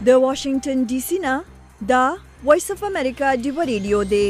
د واشنگټن ډي سي نه دا وایس اف امریکا ډیو ریډیو دی.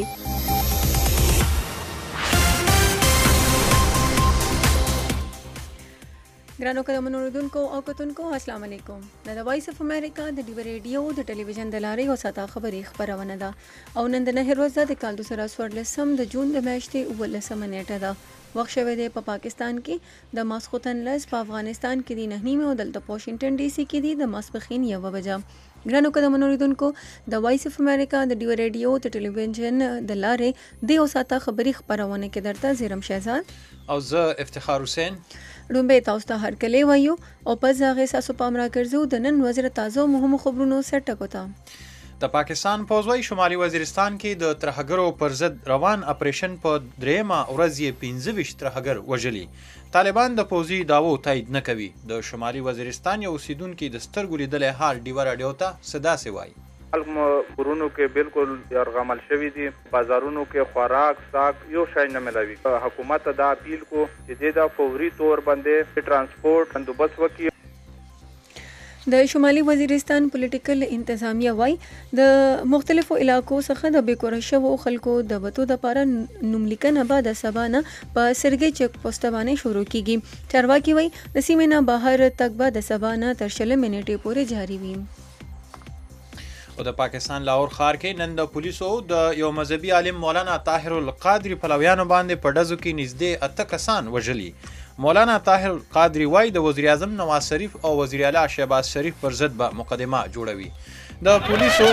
ګرانو قدمونو اوریدونکو او کتونکو السلام علیکم. د وایس اف امریکا د ډیو ریډیو د ټلویزیون د لارې او ساته خبري خبرونه ده او نن د نه ورځ د کال 2014 د جون د میاشتې 19 نیټه ده. وخت شوی دی په پاکستان کې د ماسخوتن لس، په افغانستان کې د 9 او دلته په واشنگټن ډي سي کې دی د ماسپخین 1 بجه. ګرانو قدمونو اوریدونکو د وایس اف امریکا د ډیو ریډیو د ټلویزیون د لارې د او ساته خبري خبرونه کې درته زیرم شهزاد او زه افتخار حسین رومبه تاسو ته هر کله وایو او په ځاغه ساسو پام را ګرځو د نن وزیر تازه مهمو خبرونو سره ټکوتا. د پاکستان پوځوي شمالي وزیرستان کې د ترهګرو پر ضد روان اپریشن په دریمه ورځ یې 15 ترهګر وژلي. طالبان د پوځي داوو تایید نه کوي. د شمالي وزیرستان یو اوسیدونکو د سترګو لیدلې حال ډیو راډیو ته صدا سی وایي. کورونو کې بالکل یرغمل شوی دي، بازارونو کې خوراک ساک یو شای نه ملوي. حکومت دا اپیل کو چې د فوري تور باندې ترانسپورت بندوبست وکړي. د شمالي وزیرستان پولیټیکل انتظامیه وای د مختلفو علاقو څخه د بیکوره شوو خلکو د وټو د لپاره نوملیکنه بعد سبانه په سرګي چک پوسټ باندې شروع کیږي. چارواکي وای د سیمې نه بهر تک بعد سبانه تر 40 منټې پورې جاری وي. او د پاکستان لاهور ښار کې نن د پولیسو د یو مذهبي عالم مولانا طاهر القادری پلویانو باندې په ډزو کې نږدې 8 کسان وژلي. مولانا طاهر القادری وای د وزیر اعظم نواز شریف او وزیر اعلی شهباز شریف پر ضد به مقدمه جوړوي. د پولیسو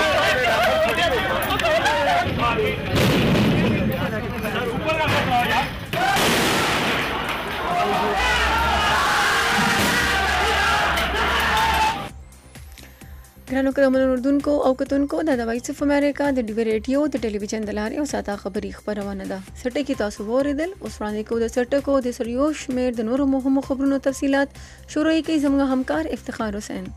ګرانو قدمونو اوریدونکو او کتونکو د وایس اف امریکا د ډیو ریډیو د ټلویزیون د لارې او ساته خبري خبرونه ده. سټه کې تاسو وریدل اوس وړاندې کو د سټه کو د سریو شمیر د نورو مهمو خبرونو تفصيلات شروع کوي زموږ همکار افتخار حسین.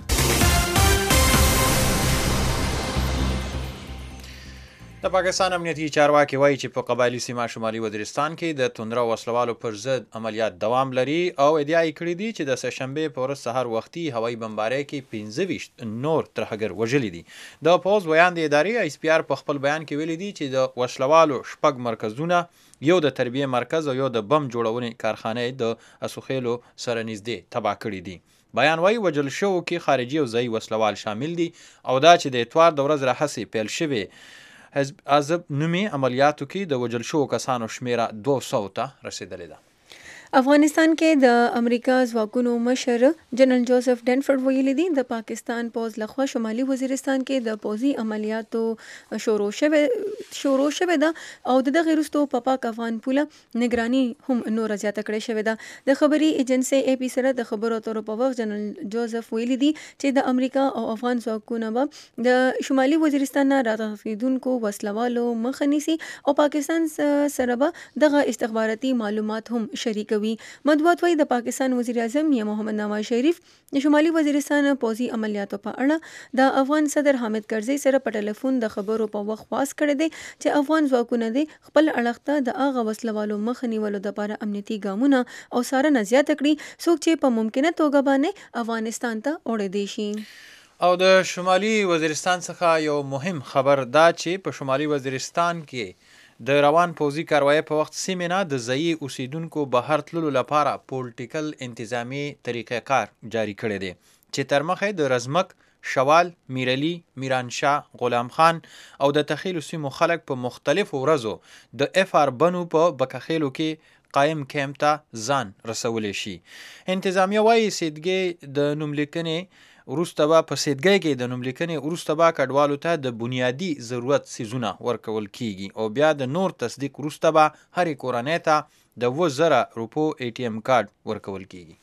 د پاکستان امنیتي چارواکي وایي چې په قبایلی سیمه شمالي وزیرستان کې د توندره وسلوالو پر ضد عملیات دوام لري او ادعا یې کړې دي چې د سهشنبه په ورځ سهار وختي هوایي بمبارۍ کې 15 نور ترهګر وژلي دي. د پوز بیان د ادارې ایس پی آر په خپل بیان کې ویلي دي چې د وسلوالو شپږ مرکزونه، یو د تربیه مرکز او یو د بم جوړونې کارخانه د اسوخیلو سره نږدې تباه کړي دي. بیان وايي وجل شو کې خارجي او ځایي وسلوال شامل دي او دا چې د اتوار د ورځ راهسې پیل شوی حزب نومي عملیاتو کې د وجل شو کسانو شمیره 200 ته رسیدلې ده. افغانستان کې د امریکا ځواکونو مشر جنرال جوزف ډنفورد ویلي دي د پاکستان پوز لخوا شمالي وزیرستان کې د پوزي عملیاتو شروع شوه ده او دغه وروسته په پاک افغان پوله نگراني هم نور زیاته کړې شوې ده. د خبري ایجنسي اي پی سره د خبرو اترو په وخت جنرال جوزف ویلي دي چې د امریکا او افغان ځواکونه به د شمالي وزیرستان نه راغليدونکو وسلوالو مخه نیسي او پاکستان سره به دغه استخباراتي معلومات هم شریک. مطبوعات وايي د پاکستان وزیر اعظم یا محمد نواز شریف د شمالي وزیرستان پوځي عملیاتو په اړه د افغان صدر حامد کرزي سره په ټلیفون د خبرو په وخت خاص کړی دی چې افغان ځواکونه د خپل اړخته د اغه وسلوالو مخ نیولو لپاره امنیتي ګامونه او څارنه زیاته کړي څوک چې په ممکنه توګه باندې افغانستان ته وړي دي شي. او د شمالي وزیرستان څخه یو مهم خبر دا چې په شمالي وزیرستان کې د روان پوځي کاروایی په وخت سیمه نه د ځایي اوسیدونکو بهر تللو لپاره پولیټیکل انتظامی طریقې کار جاری کړی دی چې تر مخه د رزمک، شوال، میرعلی، میرانشاه، غلام خان او د تخیلو سیمو خلک په مختلفو ورځو د اف آر بنو په بکخیلو کې قایم کیمپ ته ځان رسولی شي. انتظامیه وایي سیدګي د نوملیکنې وروسته به په سیدګۍ کې د نوملیکنې وروسته به کډوالو ته د بنیادي ضرورت څیزونه ورکول کیږي او بیا د نور تصدیق وروسته به هرې کورنۍ ته د 2000 روپو ATM کارت ورکول کیږي.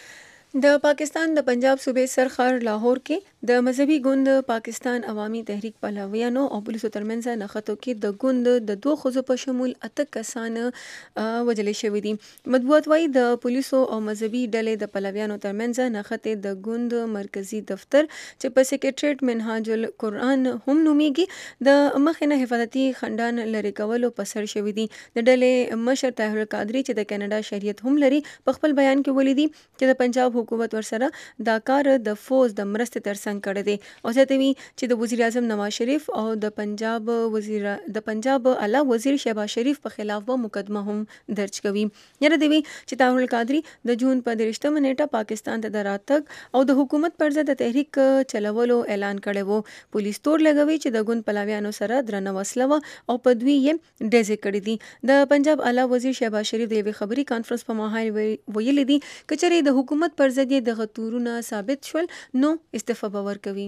د پاکستان د پنجاب صوبې سرخار لاهور کې د مذهبي ګوند پاکستان عوامي تحریک پهلویانو او پولیسو ترمنځ نښتو کې د ګوند د 2 ښځو په شمول 8 کسان وژل شوي دي. مطبوعات وايي د پولیسو او مذهبي ډلې د پهلویانو ترمنځ نښتې د ګوند مرکزی دفتر چې په سیکریټریټ منهاج القرآن هم نومیږي د مخې نه حفاظتي خنډان لرې کولو په سر شوي دي. د ډلې مشر طاهر القادری چې د کاناډا شهریت هم لري په خپل بیان کې ویلي دي چې د پنجاب حکومت ورسره دا کار د فوز د مرستې ترڅنګ کړی دی او زیاتوي چې د وزیر اعظم نواز شریف او د پنجاب اعلی وزیر شهباز شریف په خلاف به مقدمه هم درج کوي. یره دی چې طاهر القادری د جون په 30 نیټه پاکستان ته د راتګ او د حکومت پر ضد د تحریک چلولو اعلان کړی وو. پولیس تور لګوي چې د ګوند پلاویانو سره درنه وسله وه او په دوی یې ډزې کړې دي. د پنجاب اعلی وزیر شهباز شریف د یوې خبري کانفرنس په مهال ویلي دي که چېرې د حکومت پر ضد یې دغه تورونه ثابت شول نو استعفا به ورکوي.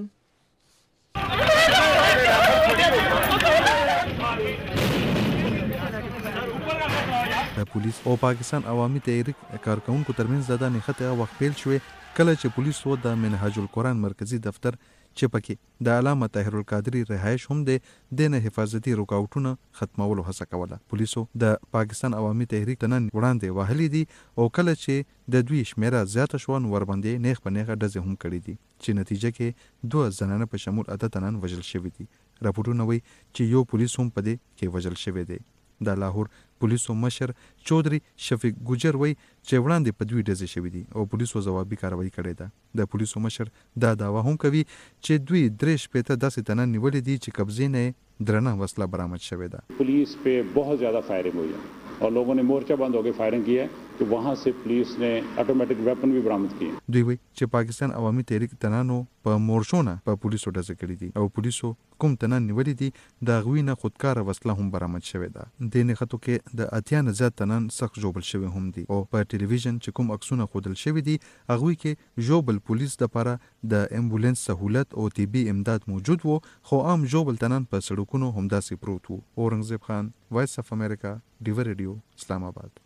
د پولیس او پاکستان عوامي تحریک کارکونکو ترمنځ د نښتې وخت پیل شوې کله چې پولیسو د منهاج القرآن مرکزی دفتر چې پکې د علامه طاهر القادری رهایش هم د نه حفاظتي رکاوټونه ختمولو هڅه کوله. پولیسو د پاکستان عوامي تحریک تنن وړاندې وهلي دي او کله چې د دوی شمیره زیاته شون ورباندې نیغ په نیغه ډزې هم کړي دي چې نتیجه کې 2 زنانه په شمول اته تنان وژل شوي دي. راپورونه وایي چې یو پولیس هم په دې کې وژل شوی دی. د لاهور پولیسو مشر چودري شفیق ګجر وایي چې وړاندې په دوی ډزې شوي دي او پولیسو ځوابي کاروایی کړې ده. د پولیسو مشر دا دعوه هم کوي چې دوی 63 داسې تنان نیولې دي چې قبضې نه درنه وسله برآمد شوې ده. Police पे बहुत ज़्यादा फायरिंग हुई है और लोगों ने मोर्चा बंद होकर फायरिंग की है कि वहाँ से पुलिस ने ऑटोमेटिक वेपन भी बरामद किए. دوی وایي چې پاکستان عوامي تحریک تنانو په مورچو نه په پولیسو ډزې کړې دي او پولیسو کوم تنان نیولې دي د هغوی نه خودکاره وسله هم برآمد شوې ده. دې نښتو کې د 80 نه زیات تنان سخت ژوبل شوي هم دي او په ټلویزیون چې کوم عکسونه ښودل شوي دي هغوی کې ژوبل پولیس دپاره د امبولانس سهولت او طبي امداد موجود وو خو عام ژوبل تنان په سړکونو همداسې پروت وو. اورنګزیب خان، وایس اف امریکا، ډیوه ریډیو، اسلام آباد.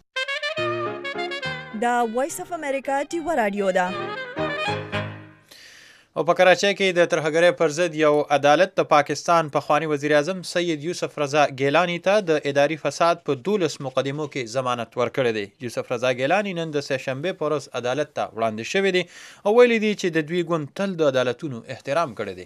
دا وایس اف امریکا ډیوه رادیو ده. او په کراچۍ کې د ترهګرۍ پر ضد یو عدالت د پاکستان پخوانی وزیر اعظم سید یوسف رضا ګیلانی ته د اداري فساد په 12 مقدمو کې ضمانت ورکړی دی. یوسف رضا ګیلانی نن د سهشنبې په ورځ عدالت ته وړاندې شوی دی او ویلي دی چې د دوی ګوند تل د عدالتونو احترام کړی دی.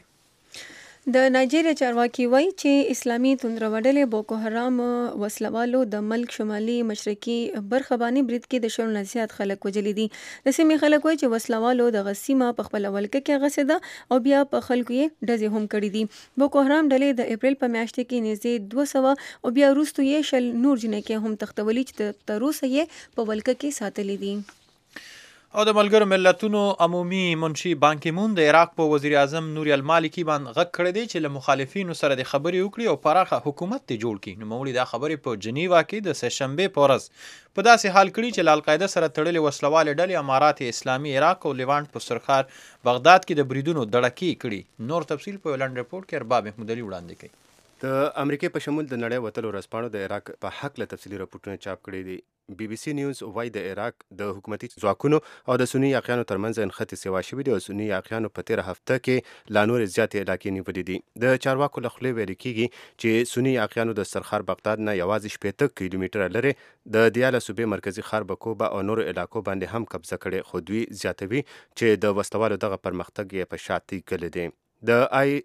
د نایجیریا چارواکي وایي چې اسلامي توندروډلې بوکو حرام وسلوالو د ملک شمالي مشرقي برخه باندې برید کې د شلو نه زیات خلک وژلي دي. د سیمې خلک وایي چې وسلوالو دغه سیمه په خپله ولکه کې غصېده او بیا په خلکو یې ډزې هم کړي دي. بوکو حرام ډلې د اپریل په میاشت کې نږدې 200 او بیا وروستو یې 100 نور جنکۍ هم تختولي چې تر اوسه یې په ولکه کې ساتلي دي. او د ملګرو ملتونو عمومي منشي بان کی مون د عراق په وزیر اعظم نوری المالکی باندې غږ کړی دی چې له مخالفینو سره د خبرې وکړي او پراخه حکومت ته جوړ کړي. نوموړي دا خبرې په جنیوا کې د سهشنبې په ورځ په داسې حال کړي چې له القاعده سره تړلې وسلوالې ډلې امارات اسلامي عراق او لیوانټ په سرخار بغداد کې د بریدونو دړکې کړي. نور تفصیل په لنډ رپورټ کې ارباب محمود علي وړاندې کوي. د امریکای په شمول د نړۍ وتلو ورځپاڼو د عراق په حق له تفصیلي راپورټونه چاپ کړي دي. بي بي سي نیوز وایي د عراق د حکومتي ځواکونو او د سني یاقیانو ترمنځ نښتې سیوا شوي دي او سني یاقیانو په تېره هفته کې لا نورې زیاتې علاقې نیولې دي. د چارواکو له خولې ویل کېږي چې سني یاقیانو د سرخار بغداد نه یوازې 80 کیلومتره لرې د دیاله صوبې مرکزي ښار بکوبا او نورو علاقو باندې هم قبضه کړې خو دوی زیاتوي چې د وسلوالو دغه پرمختګ یې په شا تېږلی دی. د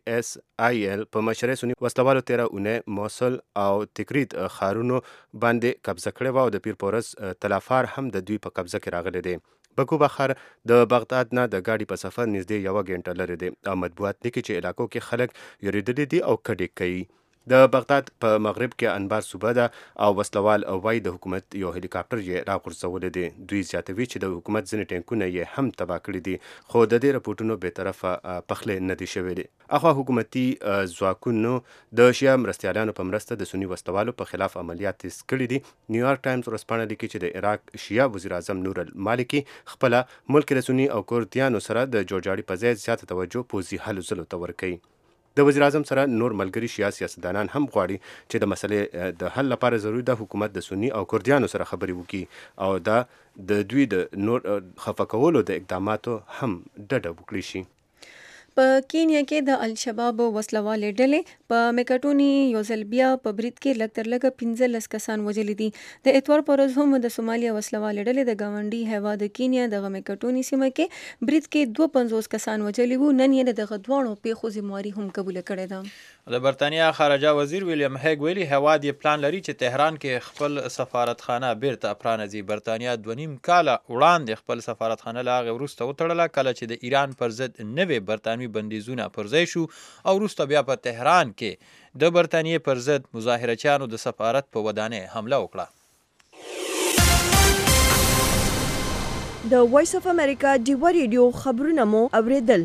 ISIL په مشرۍ سني وسلوالو 13 اونۍ موصل او تکرید ښارونو باندې قبضه کړې وه او د پیر په ورځ تلافار هم د دوی په قبضه کې راغلی دی. بکوبا ښار د بغداد نه د ګاډي په سفر نږدې 1 غنټه لرې دی او مطبوعات لیکي چې علاقو کې خلک یریدلي دي او کډې کوي. د بغداد په مغرب کې انبار صوبه ده او وسلوال وایي د حکومت یو هلیکاپټر یې راغورځولی دی. دوی زیاتوي چې د حکومت ځینې ټینکونه یې هم تباه کړي دي خو د دې رپورټونو بېطرفه پخلی نه دی شوی دی. اخوا حکومتي ځواکونو د شیعه مرستیالانو په مرسته د سني وسلوالو په خلاف عملیات تیز کړي دي. نیویارک ټایمز ورځپاڼه لیکي چې د عراق شیعه وزیر اعظم نور المالکی خپله ملک د سني او کردیانو سره د جوړجاړي په ځای زیاته توجه پوځي هلو ځلو ته ورکوي. د وزیر اعظم سره نور ملګري شیعه سیاستدانان هم غواړي چې د مسلې د حل لپاره ضروري ده حکومت د سني او کردیانو سره خبرې وکړي او دا د دوی د نور خفه کولو د اقداماتو هم ډډه وکړي شي. په کینیا کې د الشباب وسلوالې ډلې په میکاټوني یو ځل بیا په برید کې لږ تر لږه 15 کسان وژلي دي. د اتوار په ورځ هم د سومالیا وسلوالې ډلې د ګاونډي هیواد کینیا دغه میکاټوني سیمه کې برید کې 52 کسان وژلي وو. نن یې دغه دواړو پیښو ذمہواري هم قبول کړې ده. د برتانیا خارجه وزیر ویلیام هیګ ویلي هیواد یې پلان لري چې تهران کې خپل سفارتخانه بیرته پرانځي. برتانیا 2.5 کاله وړاندې خپل سفارتخانه له هغې وروسته وتړله کله چې د ایران پر ضد نوې برتانوي بندیزونه پر ځای شو او وروسته بیا په تهران کې د برتانیې پر ضد مظاهرچیانو د سفارت په ودانۍ حمله وکړه. د وایس اف امریکا ډیوه ریډیو خبرونه مو اوریدل.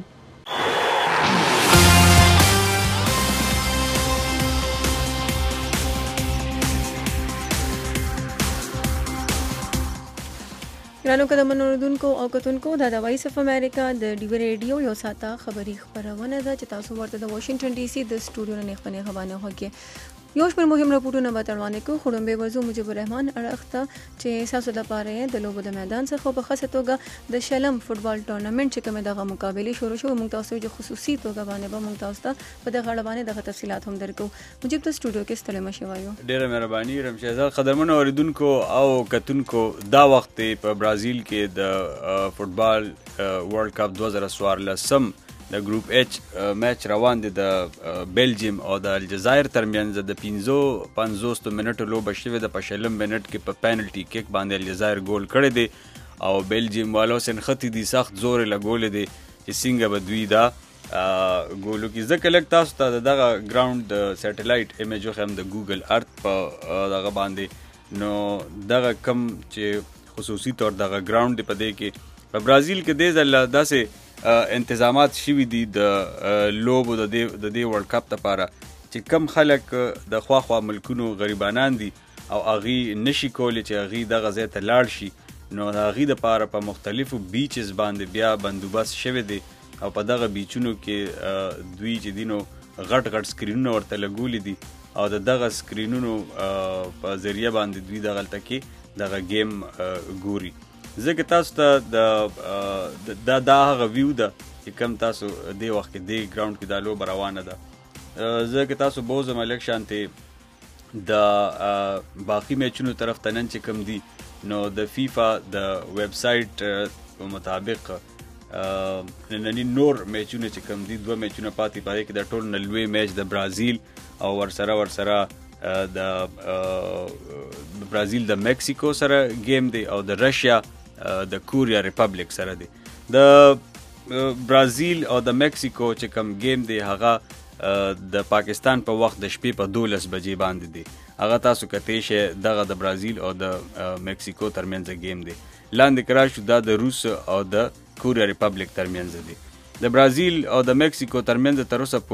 ګرانو که د منوردونکو او کتونکو دا د وایس اف امریکا د ډیوه ریډیو یو ساعته خبري خپرونه ده چې تاسو ورته د واشنگټن ډي سي د سټوډیو نه خبرونه غوښنه هوکي. یو شمېر مهم راپورټونه به تروانه کو خړومبه وزو مجيب الرحمن اړخته چې تاسو د پاره د لوبو د میدان څخه په خاصه توګه د شلم فوتبال ټورنمنت چې کومه دغه مقابله شروع شو موږ تاسو د خصوصي توګه باندې به موږ تاسو ته په دغه اړه باندې دغه تفصيلات هم درکو. مجيب ته سټوډیو کې ستړي مشه وایو. ډیره مهرباني رمشهزاد قدرمن اوریدونکو او کتونکو دا وخت په برازیل کې د فوتبال ورلد کپ 2014 د ګروپ ایچ میچ روان دي د بیلجیم او د الجزایر ترمنځ د 55 منټو لوبه شوې د 15 منټ کې په پینلټي کیک باندې الجزایر ګول کړی دی او بیلجیم والو سنختی دي سخت زور لګول دي چې څنګه به دوی دا ګولو کې ځکه لک تاسو ته دغه ګراوند د سټلایټ ایمیج هم د ګوګل ارت په دغه باندې نو دغه کم چې خصوصي طور دغه ګراوند دی په دې کې په برازیل کې د ځل داسې انتظامات شوي دي د لوبو د دې ورلد کپ لپاره چې کم خلک د خوا ملکونو غریبانان دي او اغي نشي کولی چې اغي دغه ځای ته لاړ شي نو اغي د لپاره په مختلفو بیچز باندې بیا بندوبست شوی دی او په دغه بیچونو کې دوی چې دینو غټ سکرینونه ورته لګولي دي او دغه سکرینونو په ذریعہ باندې دوی دغه کې دغه گیم ګوري. ځکه تاسو ته دا هغه ویو ده چې کم تاسو دې وخت کې دې ګراوند کې دا لوبه روانه ده ځکه تاسو بوزم الک شانتې د باقي میچونو طرف ته نن چې کم دي نو د فیفا د ویب سایټ په مطابق نننی نور میچونه چې کم دي 2 میچونه پاتې پاتې کې د ټول نلوي میچ د برازیل او ورسره د برازیل د مکسیکو سره گیم دی او د رشیا د کوریا ریپبلیک سره دی. د برازیل او د مکسیکو چې کم گیم دی هغه د پاکستان په وخت د شپې په 12 بجې باندې دی. هغه تاسو کته شه دغه د برازیل او د مکسیکو ترمنځ گیم دی. لاندې کرا شو د روس او د کوریا ریپبلیک ترمنځ دی. د برازیل او د مکسیکو ترمنځ تر اوسه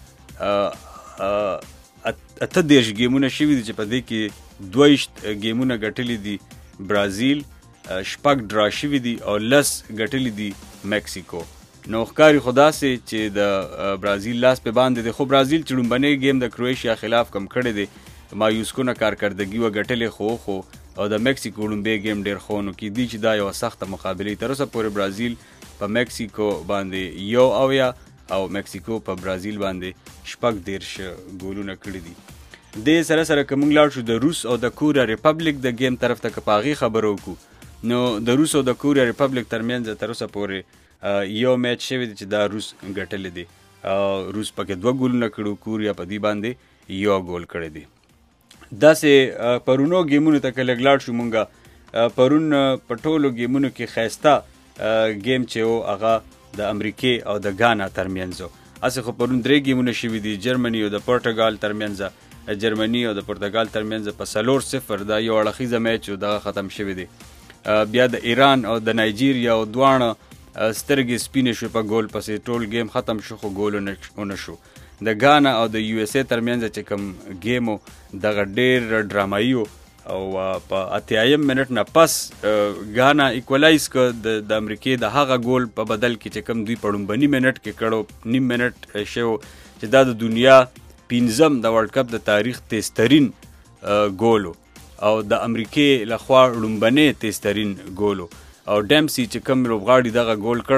پورې اته دیرش گیمونه شوي دي چې په دې کې 22 گیمونه ګټلي دي برازیل، شپږ ډرا شوي دي او 10 ګټلي دي مکسیکو. نو ښکاري خو داسې چې د برازیل لاس په باندې دی، خو برازیل چې لومبنی گیم د کرویشیا خلاف کم کړی دی مایوس کونه کارکردګي وګټلې خو او د مکسیکو لومبی گیم ډېر ښه نو کیدی چې دا یوه سخته مقابله تر اوسه پورې برازیل په مکسیکو باندې 1 او مکسیکو په برازیل باندې 14 ګولونه کړي دي. د سره که موږ لاړ شو د روس او د کوریا ریپبلیک د گیم طرف ته که په هغې خبرو وکړو نو د روس او د کوریا ریپبلیک ترمنځ تر اوسه پورې یو میچ شوی دی چې دا روس ګټلی دی. روس پکې 2 ګولونه کړو، کوریا په دې باندې 1 ګول کړی دی. داسې پرونو گیمونو ته که لږ لاړ شو مونږه پرون په ټولو گیمونو کې ښایسته گیم چې و هغه د امریکې او د غانا ترمنځ و. هسې خو پرون 3 گیمونه شوي دي، جرمني او د پرتګال ترمنځ، جرمني او د پرتګال ترمنځ په 4-0 دا یو اړخیزه میچ و دغه ختم شوی دی. بیا د ایران او د نایجیریا او دواړه سترګې سپینې شو په ګول پسې، ټول گیم ختم شو خو ګول ونه شو. د غانا او د یو اس ای ترمنځ چې کوم گیم و دغه ډېر ډرامایي و او په 88 منټ نه پس غانا ایکولایز کړ د امریکې د هغه ګول په بدل کې چې کوم دوی په لومبني منټ کې کړو، نیم منټ شو چې دا د دنیا 15م د ورلد کپ د تاریخ تیزترین ګول او د امریکې لخوا لومبنی تیزترین ګول او ډیمسي چې کوم لوبغاړي دغه ګول کړو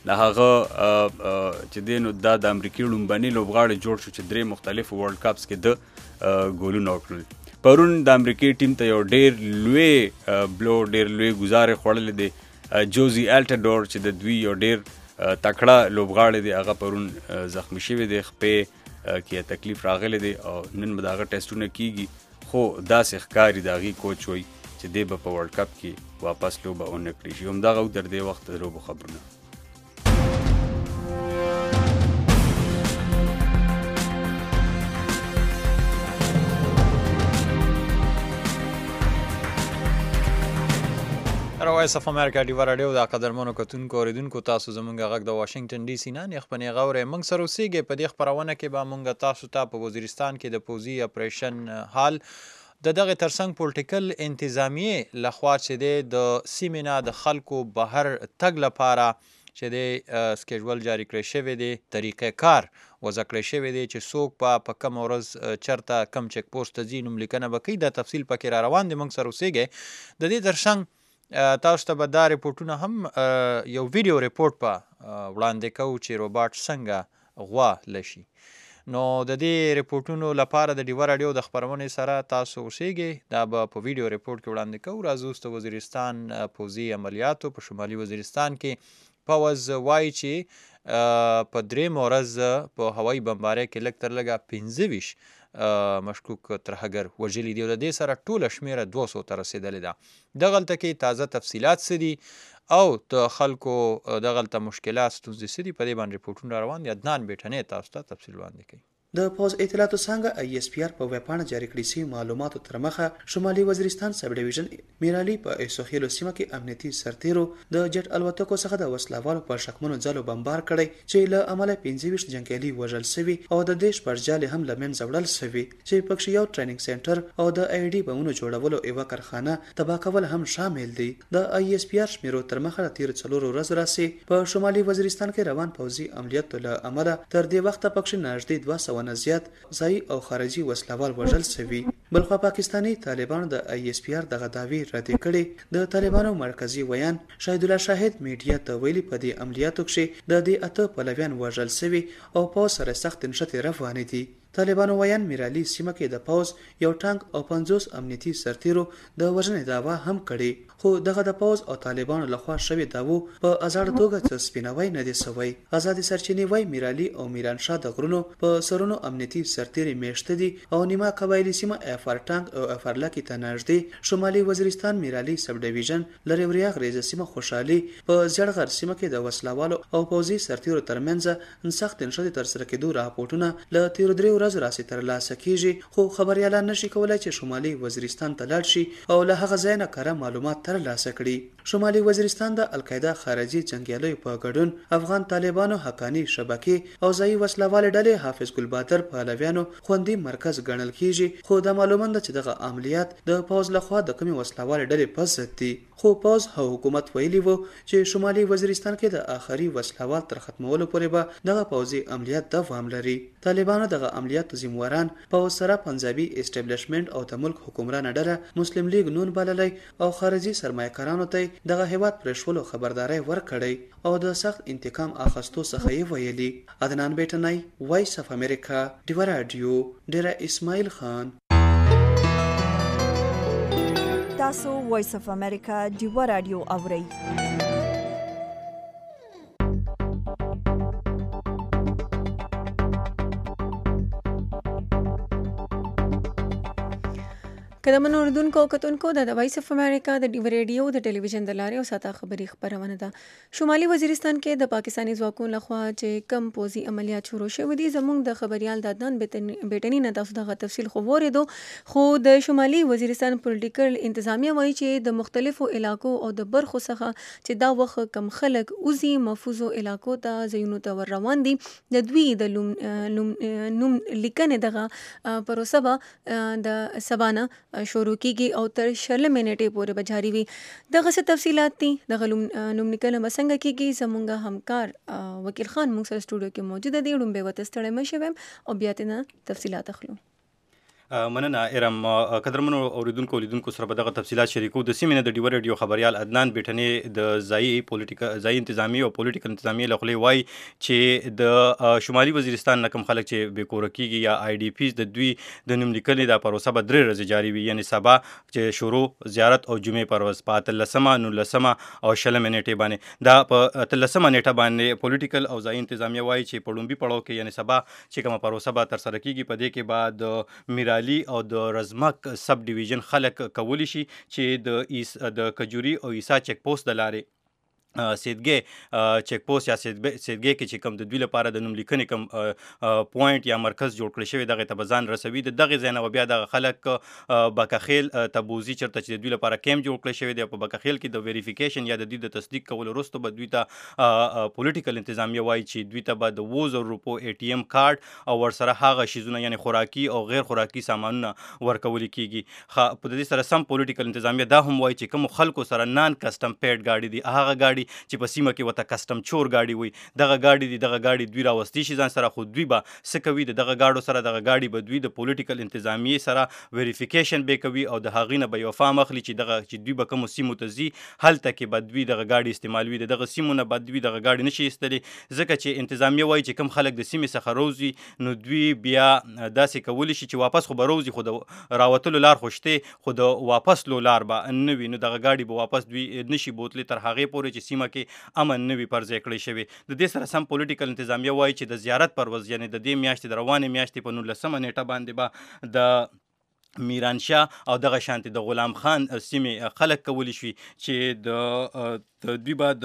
د هغه چې دی نو دا د امریکې لومبني لوبغاړی جوړ شو چې 3 مختلفو ورلډ کپس کې د ګولونه وکړل. پرون د امریکې ټیم ته یو ډېر لوی بلو ډېر لوی ګزارې خوړلې دی. جوزي الټاډور چې د دوی یو ډېر تکړه لوبغاړی دی هغه پرون زخمی شوی دی، خپې کې تکلیف راغلی دی او نن به د هغه ټیسټونه کیږي، خو داسې ښکاري د هغې کوچ وایي چې دی به په ورلډ کپ کې واپس لوبه ونه کړي شي. همدغه تر دې وخت د لوبو خبرونه. وایس اف امریکا ډیوه راډیو د قدرمنو کتونکو اوریدونکو تاسو زمونږ غږ د واشنگټن ډي سي نه نیخپنې غوره موږ سره اوسېږئ. په دې خپرونه کې به موږ تاسو ته په وزیرستان کې د پوځي اپریشن حال د دغه ترڅنګ پولیټیکل انتظامیې لخوا چې دی د سیمې نه د خلکو بهر تګ لپاره چې دی سکیجول جاری کړی شوی دی، طریقې کار وضع کړی شوی دی چې څوک په کم ورځ چرته کم چک پوسټ ته ځي نوملیکنه به کوي. دا تفصیل پکې را روان دی. موږ سره اوسېږئ. د دې ترڅنګ تاسو ته به دا ریپورټونه هم یو ویډیو ریپورټ په وړاندې کوو چې روباټ څنګه غوا لشي. نو د دې ریپورټونو لپاره د ډیوه راډیو د خپرونې سره تاسو اوسېږئ. دا به په ویډیو ریپورټ کې وړاندې کوو. راځو اوس د وزیرستان پوځي عملیاتو په شمالي وزیرستان کې پوځ وایي چې په 3 ورځ په هوایي بمبارۍ کې لږ تر لږه 25 مشکوک ترهګر وژلي دي او د دې سره ټوله شمیره 200 ته رسېدلې ده. دغلته کې تازه تفصیلات څه دي او د خلکو دغلته مشکلات ستونزې څه دي، په دې باندې ریپورټونه روان دي. عدنان بیټنۍ تاسو ته تفصیل وړاندې کوي. د پوز اطلاعاتو څنګه ISPR په ویبپاڼه جاری کړي سي معلوماتو تر مخه شمالي وزیرستان سب ډیویژن میرالي په ایسوخیلو سیمه کې امنیتي سرتیرو د جټ الوتکو څخه د وسلوالو په شکمنو ځالو بمبار کړي چې له امله 25 جنگیالي وژل شوي او د دیش پرجالي هم لمن زوړل شوي چې پکې یو ټریننګ سنټر او د ID بمونو جوړولو یو کارخانه تباه کول هم شامل دي. د ISPR شمیرو تر مخه تیر 4 ورځې راسي په شمالي وزیرستان کې روان پوځي عملیاتو له امله تر دې وخته پکې نږدې 200 زیات ځای او خارجي وسلوال وژل شوي. بلخوا پاکستاني طالبانو د ISPR دغه دعوی رد کړي. د طالبانو مرکزی ویان شاهد الله شاهد میډیا ته ویلي په دې عملیاتو کې د دې اته پلویان وژل شوي او په سره سخت نشته روانې دي. طالبانو ویان میرالي سیمه کې د پوز یو ټانک او 50 امنیتي سرتیرو د وژنې داوا هم کړي، خو دغه د پوز او طالبانو لخوا شوی داوو په ازاړه توګه څه سپینوي نه دي سوی. آزادي سرچینې وای میرالي او میرانشاه د غرونو په سرونو امنیتي سرتیري میشته دي او نیمه قبایلی سیمه افر ټانک او افرلکی ته نږدې شمالي وزیرستان میرالي سب ډیویژن لری وریاغ ریزه سیمه خوشحالي په زړغر سیمه کې د وسلوالو او پوزي سرتیرو ترمنځ سخت نشته تر سره کېدو راپورټونه له تیر 3 ورځې راسي تر لاسه کیږي، خو خبريالان نشي کولای چې شمالي وزیرستان ته لاړ شي او له هغه ځای نه کره معلومات تر لاسه کړي. شمالي وزیرستان د القاعده خارجي جنگیالیو په ګډون افغان طالبانو حقانی شبکې او ځای وسلوال ډلې حافظ ګل بادر پهلویانو خوندي مرکز ګڼل کیږي، خو د معلومات چې دغه عملیات د پوز لخوا د کومي وسلوال ډلې په ضد دي. خو پوز او حکومت ویلي وو چې شمالي وزیرستان کې د آخري وسلوال تر ختمولو پورې به دغه پوزي عملیات دوام لري. طالبانو دغه عملیات ذمہواران په سره پنجابي اسټابلیشمنت او د ملک حکومران ډله مسلم لیگ نون بللی او خارجي سرمایه‌کارانو ته دغه هیواد پرېښولو خبرداري ورکړي او د سخت انتقام اخیستو څخه یې ویلي. عدنان بیٹنۍ، وایس اف امریکا، ډیوه راډیو، ډیره اسماعیل خان. تاسو وایس اف امریکا ډیوه راډیو اورئ. قدمن اوردونکو کتونکو د وایس اف امریکا د ډیو ریډیو د ټلویزیون د لارې او ساته خبري خبرونه ده. شمالي وزیرستان کې د پاکستاني ځواکونو لخوا چې کم پوزي عملیات شروع شوې دي زموږ د خبريال د عدنان بیٹنی نه تاسو دغه تفصیل خو وریدو، خو د شمالي وزیرستان پولیټیکل انتظامیه وایي چې د مختلفو علاقو او د برخو څخه چې دا وخت کم خلک اوزي محفوظو علاقو ته ځایونو ته ور روان دي. د دوی د نوم لیکنې دغه پروسه به د سبانه شروع کیږي او تر 40 منټې پورې به جاري وي. دغه څه تفصیلات دي دغه نوم لیکنه به څنګه کیږي زمونږ همکار وکیل خان موږ سره سټوډیو کې موجود دی. ډومبه وته ستړی مشه وم او بیا تنه تفصیلات اخلو. مننه ارم قدرمنو اوریدونکو لیدونکو سره به دغه تفصیلات شریکو د سیمې نه د ډیور ریډیو خبريال عدنان بیٹنې د ځایي انتظامی او پولیټیکل انتظامی له خلې وای چې د شمالي وزیرستان نه کوم خلک چې بیکوره کیږي یا آی ډی پیز د دوی د نوم لیکنې د پروسه به 3 ورځې جاری وي، یعنی سبا چې شروع زیارت او جمعې پر ورځ په 13مه 19مه او 20مه نیټه باندې دا په 13مه نیټه باندې پولیټیکل او ځایي انتظامی وای چې په لومبي پړاو کې یعنی سبا چې کومه پروسه به تر سره کیږي په دې کې بعد میرا او د رزمک سب ډیویژن خلک کولی شي چې د کجوري او عیسا چک پوسټ د لارې سیدګي چک پوسټ یا سیدګي کې چې کوم د دوی لپاره د نوم لیکنې کوم پوینټ یا مرکز جوړ کړی شوی دغه ته بزان رسوي د دغه ځای نه بیا د خلک بکخیل تبوزي چرته چې د دوی لپاره کیمپ جوړ کړی شوی دی په بکخیل کې د ویریفیکیشن یا د دوی د تصدیق کولو وروسته به دوی ته پولیټیکل انتظامیه وایي چې دوی ته به د 2000 روپو ATM کارت او ورسره هغه شیزونه یعنی خوراکي او غیر خوراکي سامانونه ورکول کیږي. په دې سره سم پولیټیکل انتظامیه دا هم وایي چې کوم خلکو سره نان کسٹم پیډ گاډي دي هغه گاډي چې په سیمه کې وته کسٹم چور گاډي وي دغه گاډي دوی راوستي شي ځان سره، خو دوی به څه کوي دغه گاډو سره دغه گاډي به دوی د پولیټیکل انتظامیه سره ویریفیکیشن به کوي او د هغې نه به یو فام اخلي چې دوی به کوم سیمو ته ځي هلته کې به دوی دغه گاډي استعمالوي دغه سیمو نه به دوی دغه گاډي نشي ایستلی ځکه چې انتظامیه وایي چې کوم خلک د سیمې څخه روزي نو دوی بیا داسې کولی شي چې واپس خو به روزي خو د راوتلو لار خوشته خو د واپس لو لار به نه وي نو دغه گاډي به واپس دوی نشي بوتلی تر هغې پورې چې سیمه کې امن نه وي پر ځای کړی شوی. د دې سره سم پولیټیکل انتظامیه وایي چې د زیارت پر ورځ یعنی د دې میاشتې د روانې میاشتې په 19مه نیټه باندې به د میرانشاه او دغه شانتي د غلام خان سیمې خلک کولی شي چې دوی به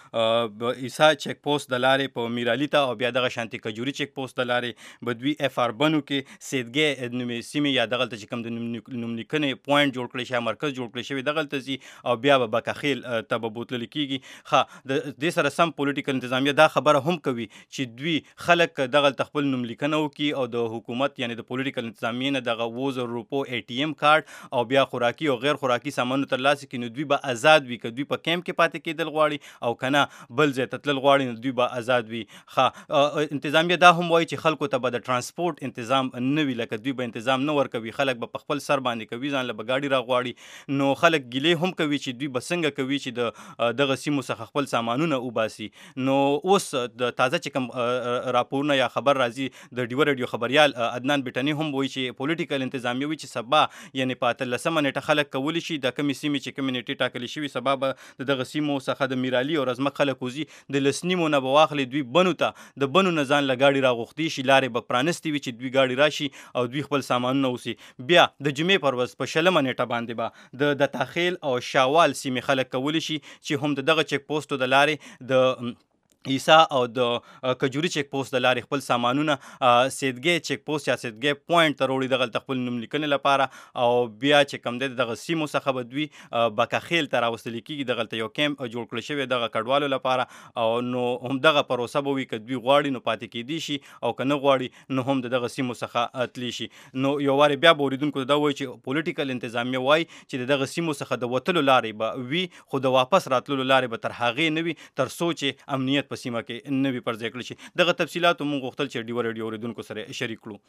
د عیسا چک پوسټ د لارې په میرالي ته او بیا دغه شانتي کجوري چک پوسټ د لارې به دوی FR بنو کې سیدګي نومې سیمې یا دغلته چې کوم د نوم لیکنې پوینټ جوړ کړی شي مرکز جوړ کړی شوی دغلته ځي او بیا به بکخیل ته به بوتلل کیږي. د دې سره سم پولیټیکل انتظامیه دا خبره هم کوي چې دوی خلک دغلته خپل نوم لیکنه وکړي او د حکومت یعنی د پولیټیکل انتظامیه نه دغه 2000 روپو ATM کارت او بیا خوراکي او غیر خوراکي سامانونه ترلاسه کړي نو دوی به آزاد وي که دوی په کیمپ کې پاتې کېدل غواړي او کنه بل ځای ته تلل غواړي نو دوی به آزاد وي. انتظامیه دا هم وایي چې خلکو ته به د ترانسپورټ انتظام نه وي لکه دوی به انتظام نه ورکوي خلک به په خپل سر باندې کوي ځان له به ګاډي راغواړي نو خلک ګیلې هم کوي چې دوی به څنګه کوي چې دغه سیمو څخه خپل سامانونه وباسي. نو اوس د تازه چې کوم راپورونه یا خبر راځي د ډیور ریډیو خبريال عدنان بیٹنی هم وایي چې پولیټیکل انتظامیه وي چې سبا یعنی په 13مه نیټه خلک کولی شي د کومې سیمې چې کومې نیټې ټاکلې شوي سبا به دغه سیمو څخه د میرالي او رزمک خلک وځي د لسنیمو نه به واخلي دوی بنو ته د بنو نه ځان له ګاډي راغوښتي شي لارې به پرانستې وي چې دوی ګاډي راشي او دوی خپل سامانونه وسي. بیا د جمعې پر ورځ په 20مه نیټه باندې به د تاخیل او شاوال سیمې خلک کولی شي چې هم دغه چک پوسټو د لارې د عیسا او د کجوري چک پوسټ د لارې خپل سامانونه سیدګي چک پوسټ یا سیدګي پوینټ ته وروړي دغلته خپل نوم لیکنې لپاره او بیا چې کوم دی دغه سیمو څخه به دوی بکخیل ته راوستل کېږي دغلته یو کیمپ جوړ کړی شوی دغه کډوالو لپاره او نو همدغه پروسه به وي که دوی غواړي نو پاتې کېدی شي او که نه غواړي نو هم دغه سیمو څخه تللی شي. نو یو وارې بیا به اورېدونکو ته دا وایي چې پولیټیکل انتظامیه وایي چې دغه سیمو څخه د وتلو لارې به وي خو د واپس راتللو لارې به تر هغې نه وي تر څو چې امنیت په سیمه کې نه وي پر ځای کړی شي. دغه تفصیلات موږ غوښتل چې ډیور ریډیو اورېدونکو سره شریک کړو.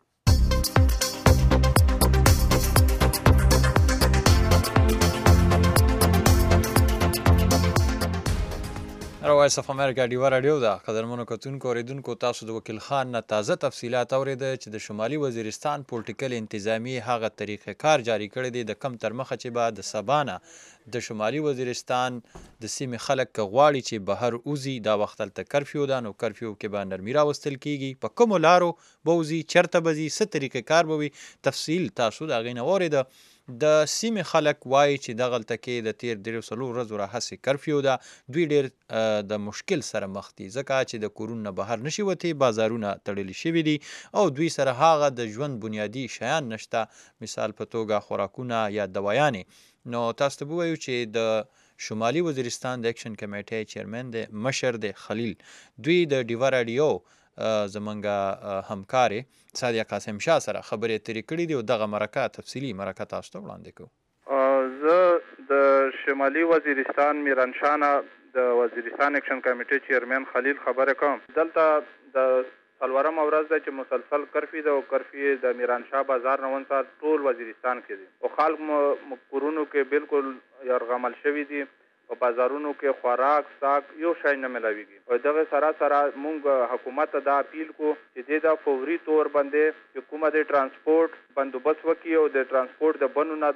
وایس اف امریکا ډیور رادیو ده. قدرمنو کتونکو اوریدونکو تاسو د وکیل خان نه تازه تفصیلات اوریده چې د شمالي وزیرستان پولیټیکل انتظامیه هغه طریقې کار جاری کړی دی د کم تر مخه چې به د سبانه د شمالي وزیرستان د سیمې خلک که غواړي چې بهر وځي دا وخت هلته کرفیو ده نو کرفیو کې به نرمي راوستل کیږي په کومو لارو به وځي چېرته به ځي څه طریقې کار به وي تفصیل تاسو د هغې نه واورېده. د سیمې خلک وایي چې دغلته کې د تیر 3 ورځو راهیسې کرفیو ده دوی ډېر د مشکل سره مخ دي ځکه چې د کورونو نه بهر نشي وتی بازارونه تړلي شوي دي او دوی سره هغه د ژوند بنیادي شیان نشته مثال په توګه خوراکونه یا دوایانې. نو تاسو ته ووایو چې د شمالي وزیرستان د اکشن کمیټې چیرمن دی مشر دی خلیل دوی د ډیور رادیو زمونږ همکارې سادیه قاسم شاه سره خبرې اترې کړي دي او دغه مرکه تفصیلي مرکه تاسو ته وړاندې کوو. زه د شمالي وزیرستان میرانشاه نه د وزیرستان اکشن کمیټې چیرمن خلیل خبره کوم. دلته د څلورمه ورځ ده چې مسلسل کرفیو ده او کرفیو د میرانشاه بازار نه ونڅار ټول وزیرستان کې دي او خلک کورونو کې بالکل یرغمل شوي دي په بازارونو کې خوراک ساک یو شی نه ملاویږي او دغه سره مونږ حکومت ته دا اپیل کو چې د فوري طور باندې حکومت د ترانسپورت بندوبست وکړي او د ترانسپورت د بنونه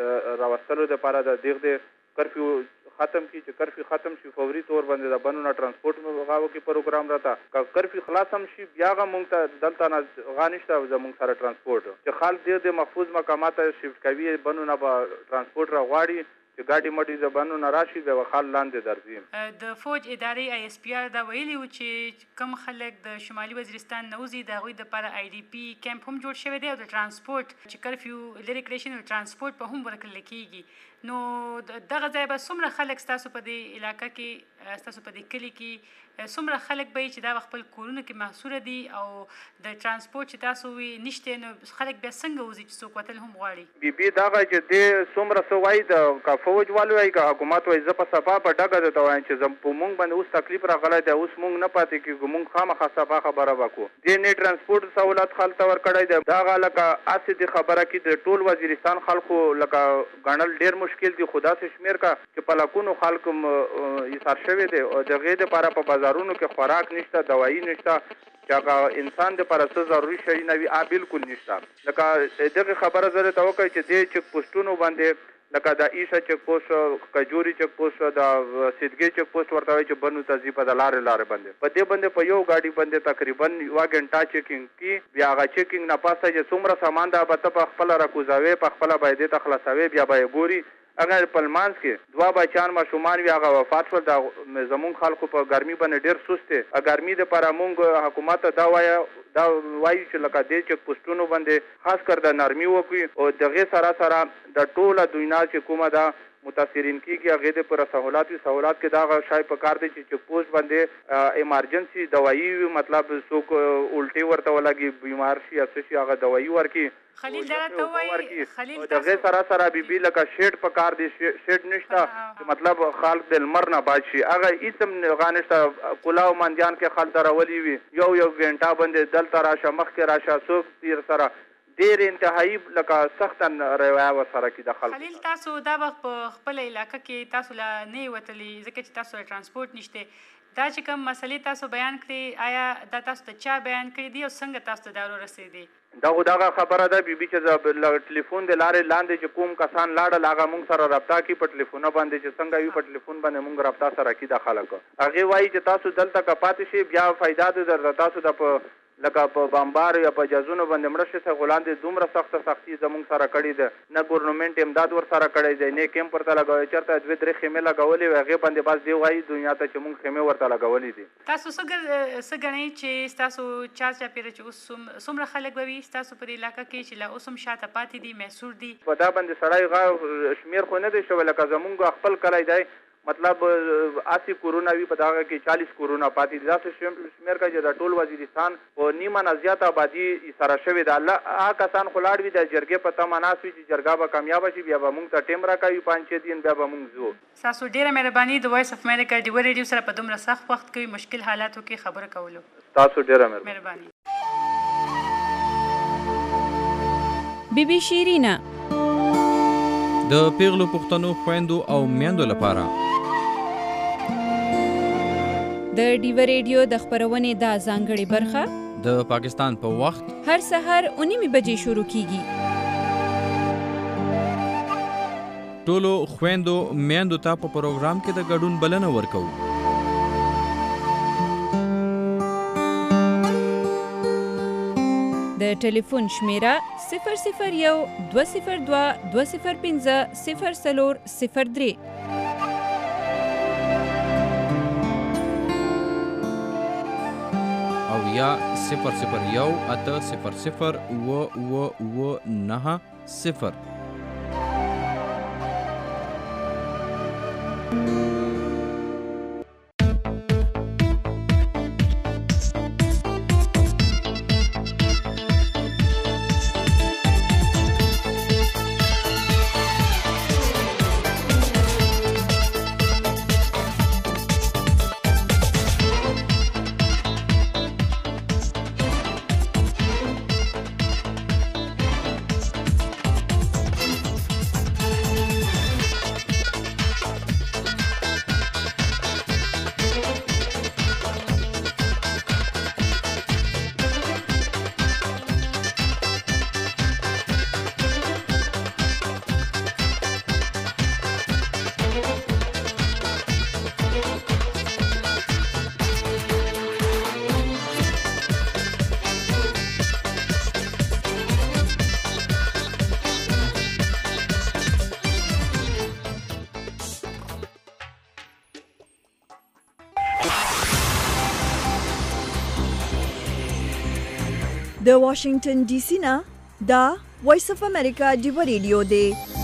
د راوستلو لپاره د دغه کرفیو ختم کی چې کرفیو ختم شي فوري طور باندې د بنونه ترانسپورت مغاو کې پروګرام راته کرفیو خلاص هم شي بیا مونږ ته دلته نه غانشته زمونږ سره ترانسپورت چې خلک د محفوظ مقامات شفت کوي بنونه به ترانسپورت راغواړي چې ګاډي مټي د بنونه راشي د خال لاندې درځي د فوج ادارې آی اس پی آر دا ویلي و چې کم خلک د شمالي وزیرستان نوزي د غوي د پر آی ډی پی کیمپ هم جوړ شوی دی او د ترانسپورت چې کرفیو لری کړی نو ترانسپورت په هم ورکل کیږي نو دغه ځای به څومره خلک ستاسو په دې علاقې کې ستاسو په دې کلی کې څومره خلک به چې دا خپل کورونه کې محصوره دي او د ترانسپورت چې تاسو وی نشته نو خلک به څنګه وځي چې څوک وتل هم غواړي بي دغه چې د څومره سوای د کا فوج والو ای کا حکومت وای ز په صفه په ډګه ته وای چې زم په مونږ باندې اوس تکلیف راغلی دی اوس مونږ نه پاتې کیږو مونږ خامخا صفه خبره وکړو د نه ترانسپورت سہولت خلک ور کړی دی دا لکه اسې خبره کې د ټول وزیرستان خلکو لکه غنل ډیر مشکل دي خدا سے شمیر کا چې په لکونو خلک ایثار شوی دی او دغه لپاره په بازارونو کې خوراک نشته دوايي نشته چې هغه انسان د پر اساس ضروري شي نه وي بالکل نشته لکه دغه خبره زره توقع چې د چک پوسټونو باندې لکه د ایشا چک پوسټ کجوري چک پوسټ د سیدګي چک پوسټ ورته وي چې بنو تزي په لارې باندې په دې باندې په یو گاډي باندې تقریبا یو غنټه چیکینګ کی بیا هغه چیکینګ نه پاسه چې څومره سامان دا به په خپل راکوزاوي په خپل باندې تخلصوي بیا به ګوري اگر پلمانس کې دوا بچان ما شومان وی هغه وفات شول د زمون خلکو په ګرمي باندې ډیر سسته ګرمي د پر مونږ حکومت دا وایي چې لکه د چک پوسټونو باندې خاص کر د نرمي وکړي او دغه سره د ټوله دنیا چې کومه دا متاثرین کیږي هغه د پر سہولت کې دا شای په کار دي چې چک پوسټ باندې ایمرجنسي دوايي مطلب څوک الټي ورته ولګي بیمار شي اساسي هغه دوايي ورکی خلیل درته وایي خلیل دغه سره بي لکه شیډ په کار دي شیډ نشته مطلب خلق د لمر نه باد شي هغه ایتم غانشته کلاو منجان کې خلک درولي وي یو غنټه باندې دلته راشه مخ کې راشه څوک تیر سره ډیر انتهایی لکه سخت رویا ورسره کې د خلک خلیل تاسو دا وخت په خپل علاقې کې تاسو لا نه وتلی ځکه چې تاسو ترانسپورت نشته دا چې کوم مسلې تاسو بیان کړي آیا دا تاسو ته چا بیان کړي دي او څنګه تاسو ته دا رسیدي دا خبره ده بي چې ټلیفون د لارې لاندې چې کوم کسان لاړل هغه مونږ سره رابطه کی په ټلیفون باندې چې څنګه وي په ټلیفون باندې مونږ رابطه سره کی د خلکو هغه وایي چې تاسو دلته کپاتې شي بیا فائدہ د تاسو د لکه په بمبار یا په جازونو باندې مړ شي غولاندې دومره سختي زموږ سره کړی ده نه ګورنمنت امداد ور سره کړی دی نه کیمپ ورته لګوي چرته دوه درې خیمه لګولې هغه باندې بس دی وایي دنیا ته چې موږ خیمه ورته لګولې دي تاسو څنګه چې تاسو چا پیره چې اوس څومره خلک وي تاسو په علاقې کې چې لا اوسم شاته پاتې دي محصور دي په دا باندې سړی غا شمیر خو نه دی شو لکه زمونږ خپل کړی دی مطلب 80 کورونا وی په داغه کې 40 کورونا پاتې دي تاسو شمیر کا چې د ټول وزیرستان او نیمه نزیات آبادی سره شوی د الله کسان خلاړ وی د جرګې په تمناس وی چې جرګه به کامیاب شي بیا به مونږ ته ټیم راکوي 5-6 دن بیا به مونږ زو تاسو ډیره مهرباني د وایس اف امریکا دی ریډیو سره په دومره سخت وخت کې مشکل حالاتو کې خبره کولو تاسو ډیره مهرباني بیبي شیرینا د پیغلو پښتنو خويندو او میندو لپاره د ډیو ریډیو د خبرونې دا ځانګړې برخه د پاکستان په وخت هر سحر 9 بجې شروع کیږي ټولو خويندو میندو ته په پروګرام کې د ګډون بلنه ورکو د ټلیفون شمیره 001 202 205 0403 او یا 001 800 990 د واشنگټن ډي سي نه دا وایس اف امریکا ډیو ریډیو دی.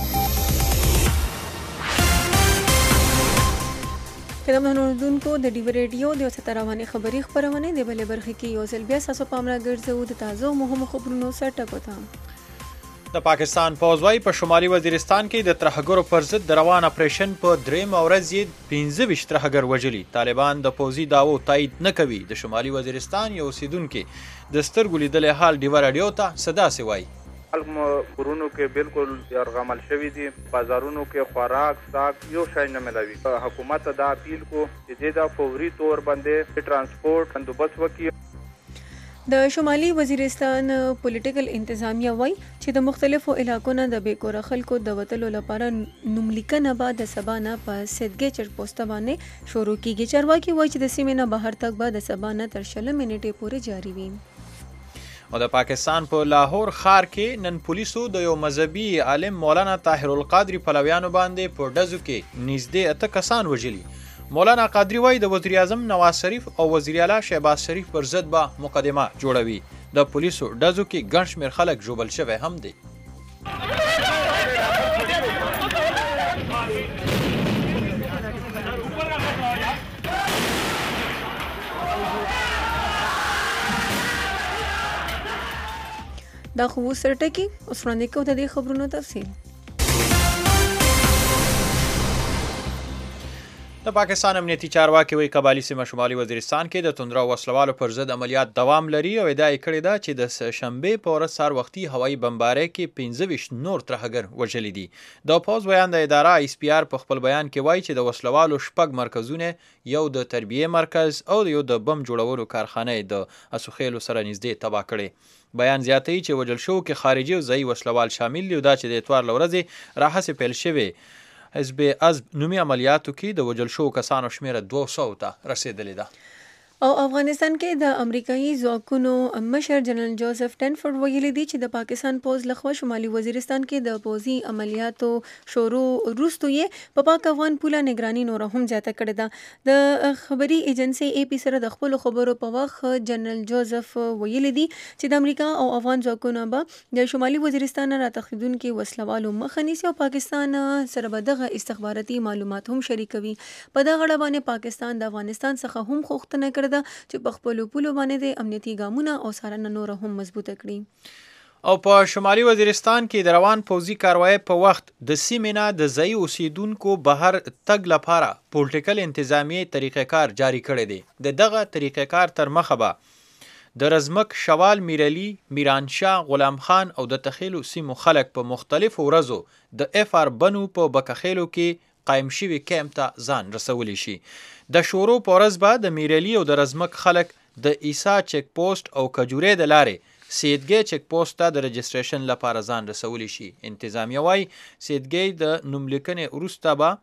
خدمت اوریدونکو د ډیو ریډیو د اوسه روانې خبري خبرونه د بلې برخې کې یو ځل بیا تاسو پام راګرځو د تازه مهمو خبرونو سره ټکوتا. د پاکستان پوځ وايي په شمالي وزیرستان کې د ترهګرو پر ضد د روان اپریشن په درېیمه ورځ یې 15 ترهګر وژلي. طالبان د پوځي داوو تایید نه کوي. د شمالي وزیرستان یو اوسیدونکي د سترګو لیدلې حال ډیو رادیو ته صداسې وایي. کورونو کې بالکل یرغمل شوي دي، بازارونو کې خوراک ساک یو شای نه ملوي. حکومت دا اپیل کو چې دا فوري طور باندې ترانسپورت بندوبست وکړي. د شمالي وزیرستان پولیټیکل انتظامیه وایي چې د مختلفو علاقو نه د بیکوره خلکو د وتلو لپاره نوملیکنه به د سبا نه په سیدګۍ چیک پوسټ باندې شروع کیږي. چارواکي وایي چې د سیمې نه بهر تګ به د سبا نه تر 60 منټې پورې جاري وي. او د پاکستان په لاهور ښار کې نن پولیسو د یو مذهبي عالم مولانا طاهر القادری پلویانو باندې په ډزو کې نږدې 8 کسان وژلي. مولانا قادری وایي د وزیر اعظم نواز شریف او وزیر اعلی شهباز شریف پر ضد به مقدمه جوړوي. د پولیسو ډزو کې ګڼ شمېر خلک ژوبل شوی هم دي. دا خو سره ټکی اوس وړاندې کوو د دې خبرونو تفصیل. د پاکستان امنیتي چارواکي وایي قبایلي سیمه شمالي وزیرستان کې د توندرو وسلوالو پر ضد عملیات دوام لري او ادعا یې کړې ده چې د شنبې په ورځ سهار وختي هوایي بمبارۍ کې 15 نور ترهګر وژلي دي. د پوځ بیان د اداره ایس پی آر په خپل بیان کې وایي چې د وسلوالو 6 مرکزونه، یو د تربیې مرکز او یو د بم جوړولو کارخانه د اسوخیلو سره نږدې تباه کړي. بیان زیاتوي چې وژل شوو کې خارجي او ځایي وسلوال شامل دي او دا چې د اتوار له ورځې راهیسې پیل شوی حزب حزب نومي عملیاتو کې د وژل شوو کسانو شمیره 200 ته رسیدلې ده. او افغانستان کې د امریکایي ځواکونو مشر جنرال جوزف ډنفورد ویلي دی چې د پاکستان پوځ لخوا شمالي وزیرستان کې د پوځي عملیاتو شروع وروسته یې په پاک افغان پوله نگراني نور هم زیاته کړې ده. د خبري ایجنسي اي پی سره د خپل خبرو په وخت جنرال جوزف ویلي دی چې د امریکا او افغان ځواکونو به د شمالي وزیرستان را تخریدونکو وسلوالو مخه نیسي او پاکستان سره به دغه استخباراتي معلومات هم شریکوي. په دغه اړه باندې پاکستان د افغانستان څخه هم غوښتنه کړې چې په خپلو پولو باندې د امنیتي ګامونه او څارنه نور هم مضبوطه کړي. او په شمالي وزیرستان کې د روان پوځي کاروایی په وخت د سیمې نه د ځایي اوسیدونکو بهر تګ لپاره پولیټیکل انتظامیې طریقې کار جاری کړی دی. د دغه طریقې کار تر مخه به د رزمک، شوال، میرعلي، میرانشاه، غلام خان او د تخیلو سیمو خلک په مختلفو ورځو د اف آر بنو په بکخیلو کې قایم شوي کیمپ ته ځان رسولی شي. د شورو په ورځ به د میرعلي او د رزمک خلک د عیسی چیک پوسټ او کجورې د لارې سیدګۍ چیک پوسټ ته د رجسټریشن لپاره ځان رسولی شي. انتظامیه وایي سیدګۍ د نوملیکنې وروسته به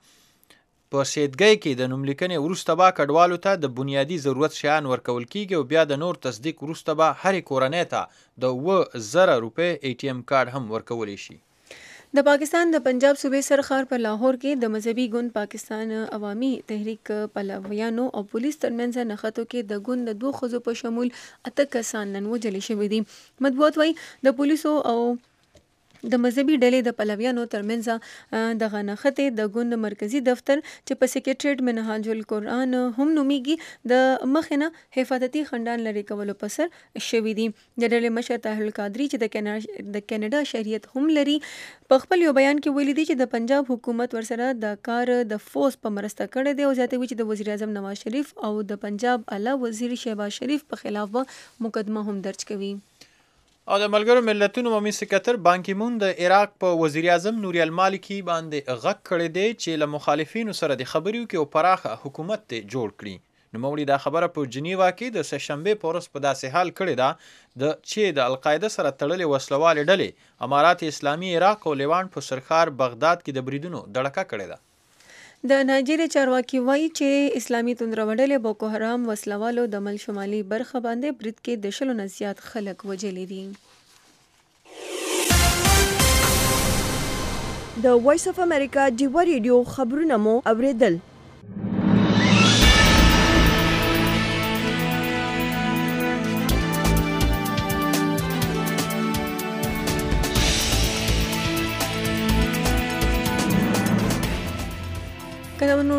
کډوالو ته د بنیادي ضرورت شیان ورکول کیږي او بیا د نور تصدیق وروسته به هرې کورنۍ ته د 1000 روپۍ ATM کارت هم ورکولی شي. د پاکستان د پنجاب صوبې سرخار په لاهور کې د مذهبي ګوند پاکستان عوامي تحریک پلویانو او پولیس ترمنځ نښتو کې د ګوند د 2 ښځو په شمول 8 کسان نن وژل شوي دي. مطبوعات وایي د پولیسو او د مذهبي ډلې د پلویانو ترمنځ دغه نښتې د ګوند مرکزی دفتر چې په سیکریټریټ منهاج القرآن هم نومیږي د مخې نه حفاظتي خنډان لرې کولو په سر شوي دي. د ډلې مشر طاهر القادری چې د کینیډا شهریت هم لري په خپل یو بیان کې ویلي دي چې د پنجاب حکومت ورسره د کار د فوز په مرسته کړی دی او زیاتوي چې د وزیر اعظم نواز شریف او د پنجاب اعلی وزیر شهباز شریف په خلاف مقدمه هم درج کوي. او د ملګرو ملتونو عمومي سکرټر بان کی مون د عراق په وزیر اعظم نوری المالکی باندې غږ کړی دی چې له مخالفینو سره د خبرو کې او پراخه حکومت ته جوړ کړي. نوموړي دا خبره په جنیوا کې د سهشنبې په ورځ په داسې حال کړې ده چې د القاعده سره تړلې وسلوالې ډلې امارات اسلامي عراق او لیوان په سرخار بغداد کې د بریدونو دړکه کړې ده. د نایجیریا چارواکي وایي چې اسلامي توندروډلې بوکو حرام وسلوالو د مل شمالي برخه باندې برید کې د 100 نه زیات خلک وژلي دي. د وایس اف امریکا ډیو ریډیو خبرونه مو اوریدل.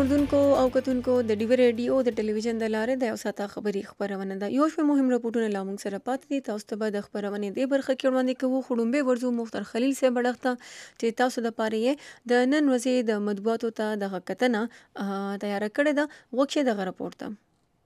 اوردونکو او کتونکو د ډیوی ریډیو د ټلویزیون د لارې د یو ساعته خبري خبرونه ده. یو شمېر مهم رپورټونه لا موږ سره پاتې دي. تاسو ته به د خبرونې دې برخه کې وړاندې کوو. خړومبې ورځو مختار خلیل صاحب بړښته چې تاسو د پاره یې د نن ورځې د مطبوعاتو ته دغه کتنه تیار کړې ده. وکړئ دغه رپورټ ته.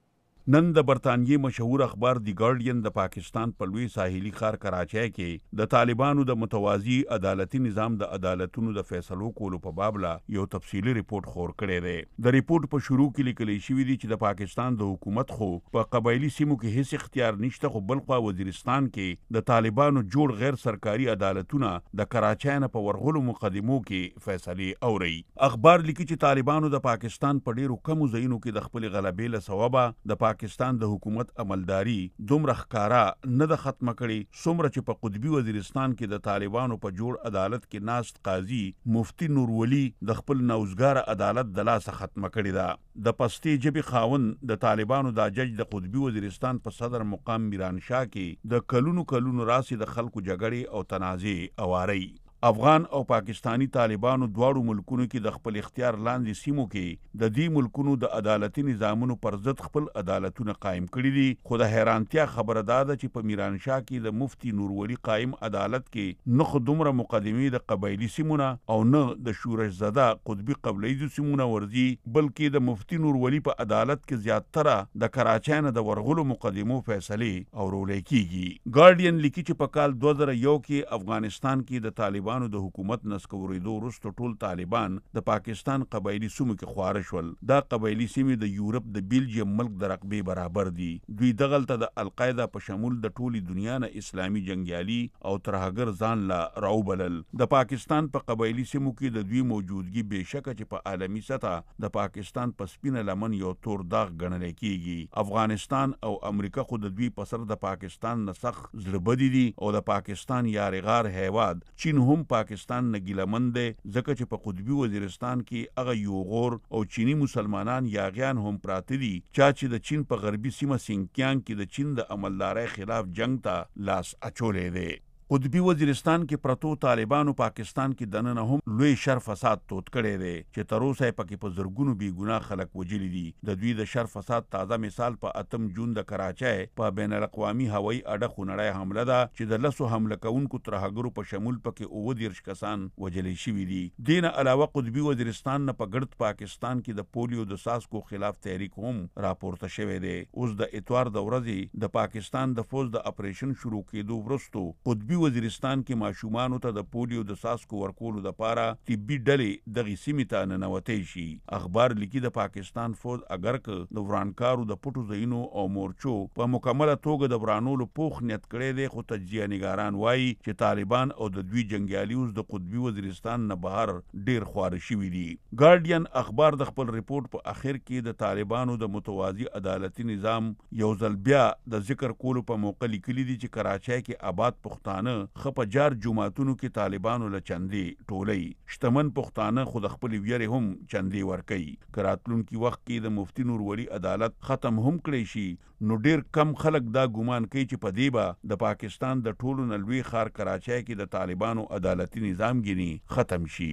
نن د برطانیې مشهور اخبار دی ګارډین د پاکستان په لوی ساحلي ښار کراچۍ کې د طالبانو د متوازی عدالتي نظام د عدالتونو د فیصلو کولو په باب لا یو تفصیلی ریپورت خور کړی دی. د ریپورت په شروع کې لیکل شوی دی چې د پاکستان د حکومت خو په قبایلی سیمو کې هیڅ اختیار نشته، خو بلخوا وزیرستان کې د طالبانو جوړ غیر سرکاري عدالتونه د کراچۍ نه په ورغلو مقدمو کې فیصلې اوري. اخبار لیکي چې طالبانو د پاکستان په ډیرو کمو ځایونو کې د خپل غلبې له سببه د پاکستان د حکومت عملداري دومره ښکارا نه د ختمه کړي څومره چې په قطبي وزیرستان کې د طالبانو په جوړ عدالت کې ناست قاضي مفتی نور ولی د خپل نوزګار عدالت د لاسه ختمه کړي ده. د پستې ژبې خاوند د طالبانو د جج د قطبي وزیرستان په صدر مقام میران شاه کې د کلونو راسي د خلکو جګړې او تنازع اواري. افغان او پاکستانی طالبانو دواړو ملکونو کې د خپل اختیار لاندې سیمو کې د دې ملکونو د عدالتي نظامونو پر ضد خپل عدالتونه قائم کړي دي. خو د حیرانتیا خبره ده چې په میران شاه کې د مفتی نورولي قائم عدالت کې نه خو دومره مقدمې د قبایلی سیمونه او نه د شورش زده قطبي قبلیزو سیمونه ورځي، بلکې د مفتی نورولي په عدالت کې زیاتره د کراچۍ نه د ورغلو مقدمو فیصلې اورولې کیږي. ګارډین لیکي چې په کال 2001 کې افغانستان کې د طالبانو د حکومت نسکورېدو وروسته ټول طالبان د پاکستان قبایلی سیمو کې خواره شول. دا قبایلی سیمې د یورپ د بیلجیم ملک د رقبې برابر دي. دوی دغلته د القاعده په شمول د ټولي دنیا نه اسلامي جنگیالي او ترهګر ځان لا راوبلل. د پاکستان په قبایلی سیمو کې د دوی موجودګي بهشکه چې په عالمي سطح د پاکستان په سپینه لمن یو تور داغ ګڼل کیږي. افغانستان او امریکا خو د دوی په سر د پاکستان نسخ زړبدي دي او د پاکستان یارغار هیواد چین هم پاکستان نه ګیلمن دی، ځکه چې په قطبي وزیرستان کې هغه یوغور او چینی مسلمانان یاغیان هم پراته دي چې د چین په غربي سیمه سینکیانګ کې د چین د عملدارۍ خلاف جنگ ته لاس اچولې دی. قطبي وزیرستان کې پرتو طالبانو پاکستان کې دننه هم لوی شر فساد توت کړی دی چې تر اوسه پکې په زرګونو بې ګناه خلک وجلي دي. د دوی د شر فساد تازه مثال په 8 جون د کراچۍ په بین الاقوامي هوایي اډه خونړۍ حمله ده چې د لسو حمله کوونکو ترهګرو په شمول پکې 29 کسان وجلي شوي دي. دین علاوه قطبي وزیرستان نه په ګرد پاکستان کې د پولیو د ساسکو خلاف تحریک هم راپورته شوی دی. اوس د اتوار د ورځې د پاکستان د فوج د اپریشن شروع کېدو وروسته قطبي وزیرستان کې ماشومانو ته د پولیو د ساسکو ورکولو لپاره طبي ډلې دغه سیمې ته ننوتې شي. اخبار لیکي د پاکستان فوج اگر که د ورانکارو د پټو ځایونو او مورچو په مکمله توګه د ورانولو پوخ نیت کړی دی، خو تجزیه نګاران وایي چې طالبان او د دوی جنگیالي اوس د قطبي وزیرستان نه بهر ډیر خواره شوي دي. ګارډین اخبار د خپل ریپورت په اخر کې د طالبانو د متوازی عدالتي نظام یو ځل بیا د ذکر کولو په موقع لیکلي دي چې کراچۍ کې آباد پښتانه خپجار جماعتونو کې طالبانو له چندې ټولۍ شتمن پښتانه خود خپل ویری هم چندې ورکي. کراتلونکي وخت کې د مفتی نور ولی عدالت ختم هم کړی شي نو ډیر کم خلک دا ګومان کوي چې په دې به د پاکستان د ټولو نلوي خار کراچۍ کې د طالبانو عدالتي نظام ګینی ختم شي.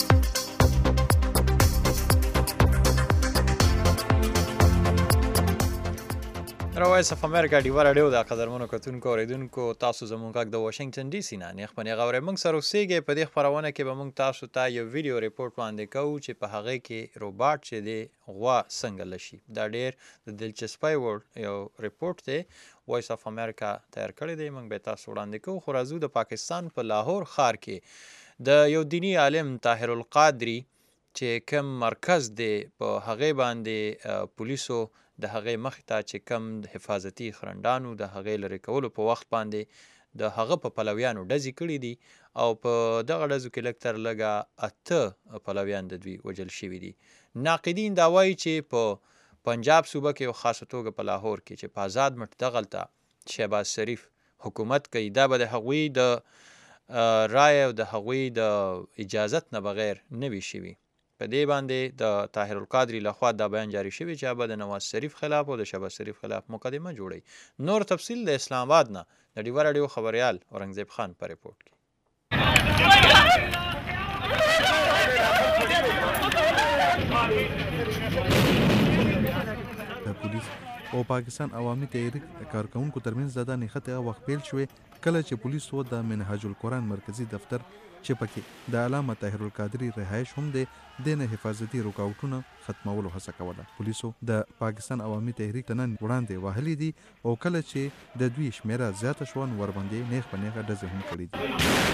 وایس اف امریکا ډیوه راډیو د قدرمنو کتونکو اوریدونکو تاسو زموږ غږ د واشنگټن ډي سي نه نیخ غوړې موږ سره اوسېږئ. په دې خپرونه کې به موږ تاسو ته یو ویډیو ریپورټ وړاندې کوو چې په هغې کې روباټ چې دی غوا څنګه لشي. دا ډېر د دلچسپۍ وړ یو ریپورټ دی وایس اف امریکا تیار کړی دی. موږ به تاسو وړاندې کوو. خو راځو د پاکستان په لاهور ښار کې د یو دیني عالم طاهر القادري چې کوم مرکز دی په هغې باندې پولیسو د هغې مخې ته چې کم حفاظتي خرندانو د هغې لرې کولو په وخت باندې د هغه په پلویانو ډزې کړي دي او په دغه ډزو کې لږ تر لږه 8 پلویان د دوی وژل شوي دي. ناقدین دا وایي چې په پنجاب صوبه کې او خاصه توګه په لاهور کې چې په آزاد مټ دغلته شهباز شریف حکومت کوي، دا به د هغوی د رای او د هغوی د اجازت نه بغیر نه وي شوي. په دې باندې د طاهر القادري لخوا دا بیان جاری شوی چې به د نواز شریف خلاف او د شهباز شریف خلاف مقدمه جوړي. نور تفصیل د اسلام آباد نه د ډیوه راډیو خبریال اورنګزیب خان په ریپورټ کې. د پولیس او پاکستان عوامي تحریک کارکونکو ترمنځ د نښتې وخت پیل شوې کله چې پولیسو د منهاج القرآن مرکزی دفتر چې پکې د علامه طاهر القادری رهایش هم دی د حفاظتي رکاوټونه ختمولو هڅه کوله. پولیسو د پاکستان عوامي تحریک تنن وړاندې وهلي دي او کله چې د دوی شمیره زیاته شوه ورباندې نیغ په نیغه ډزې هم کړي دي.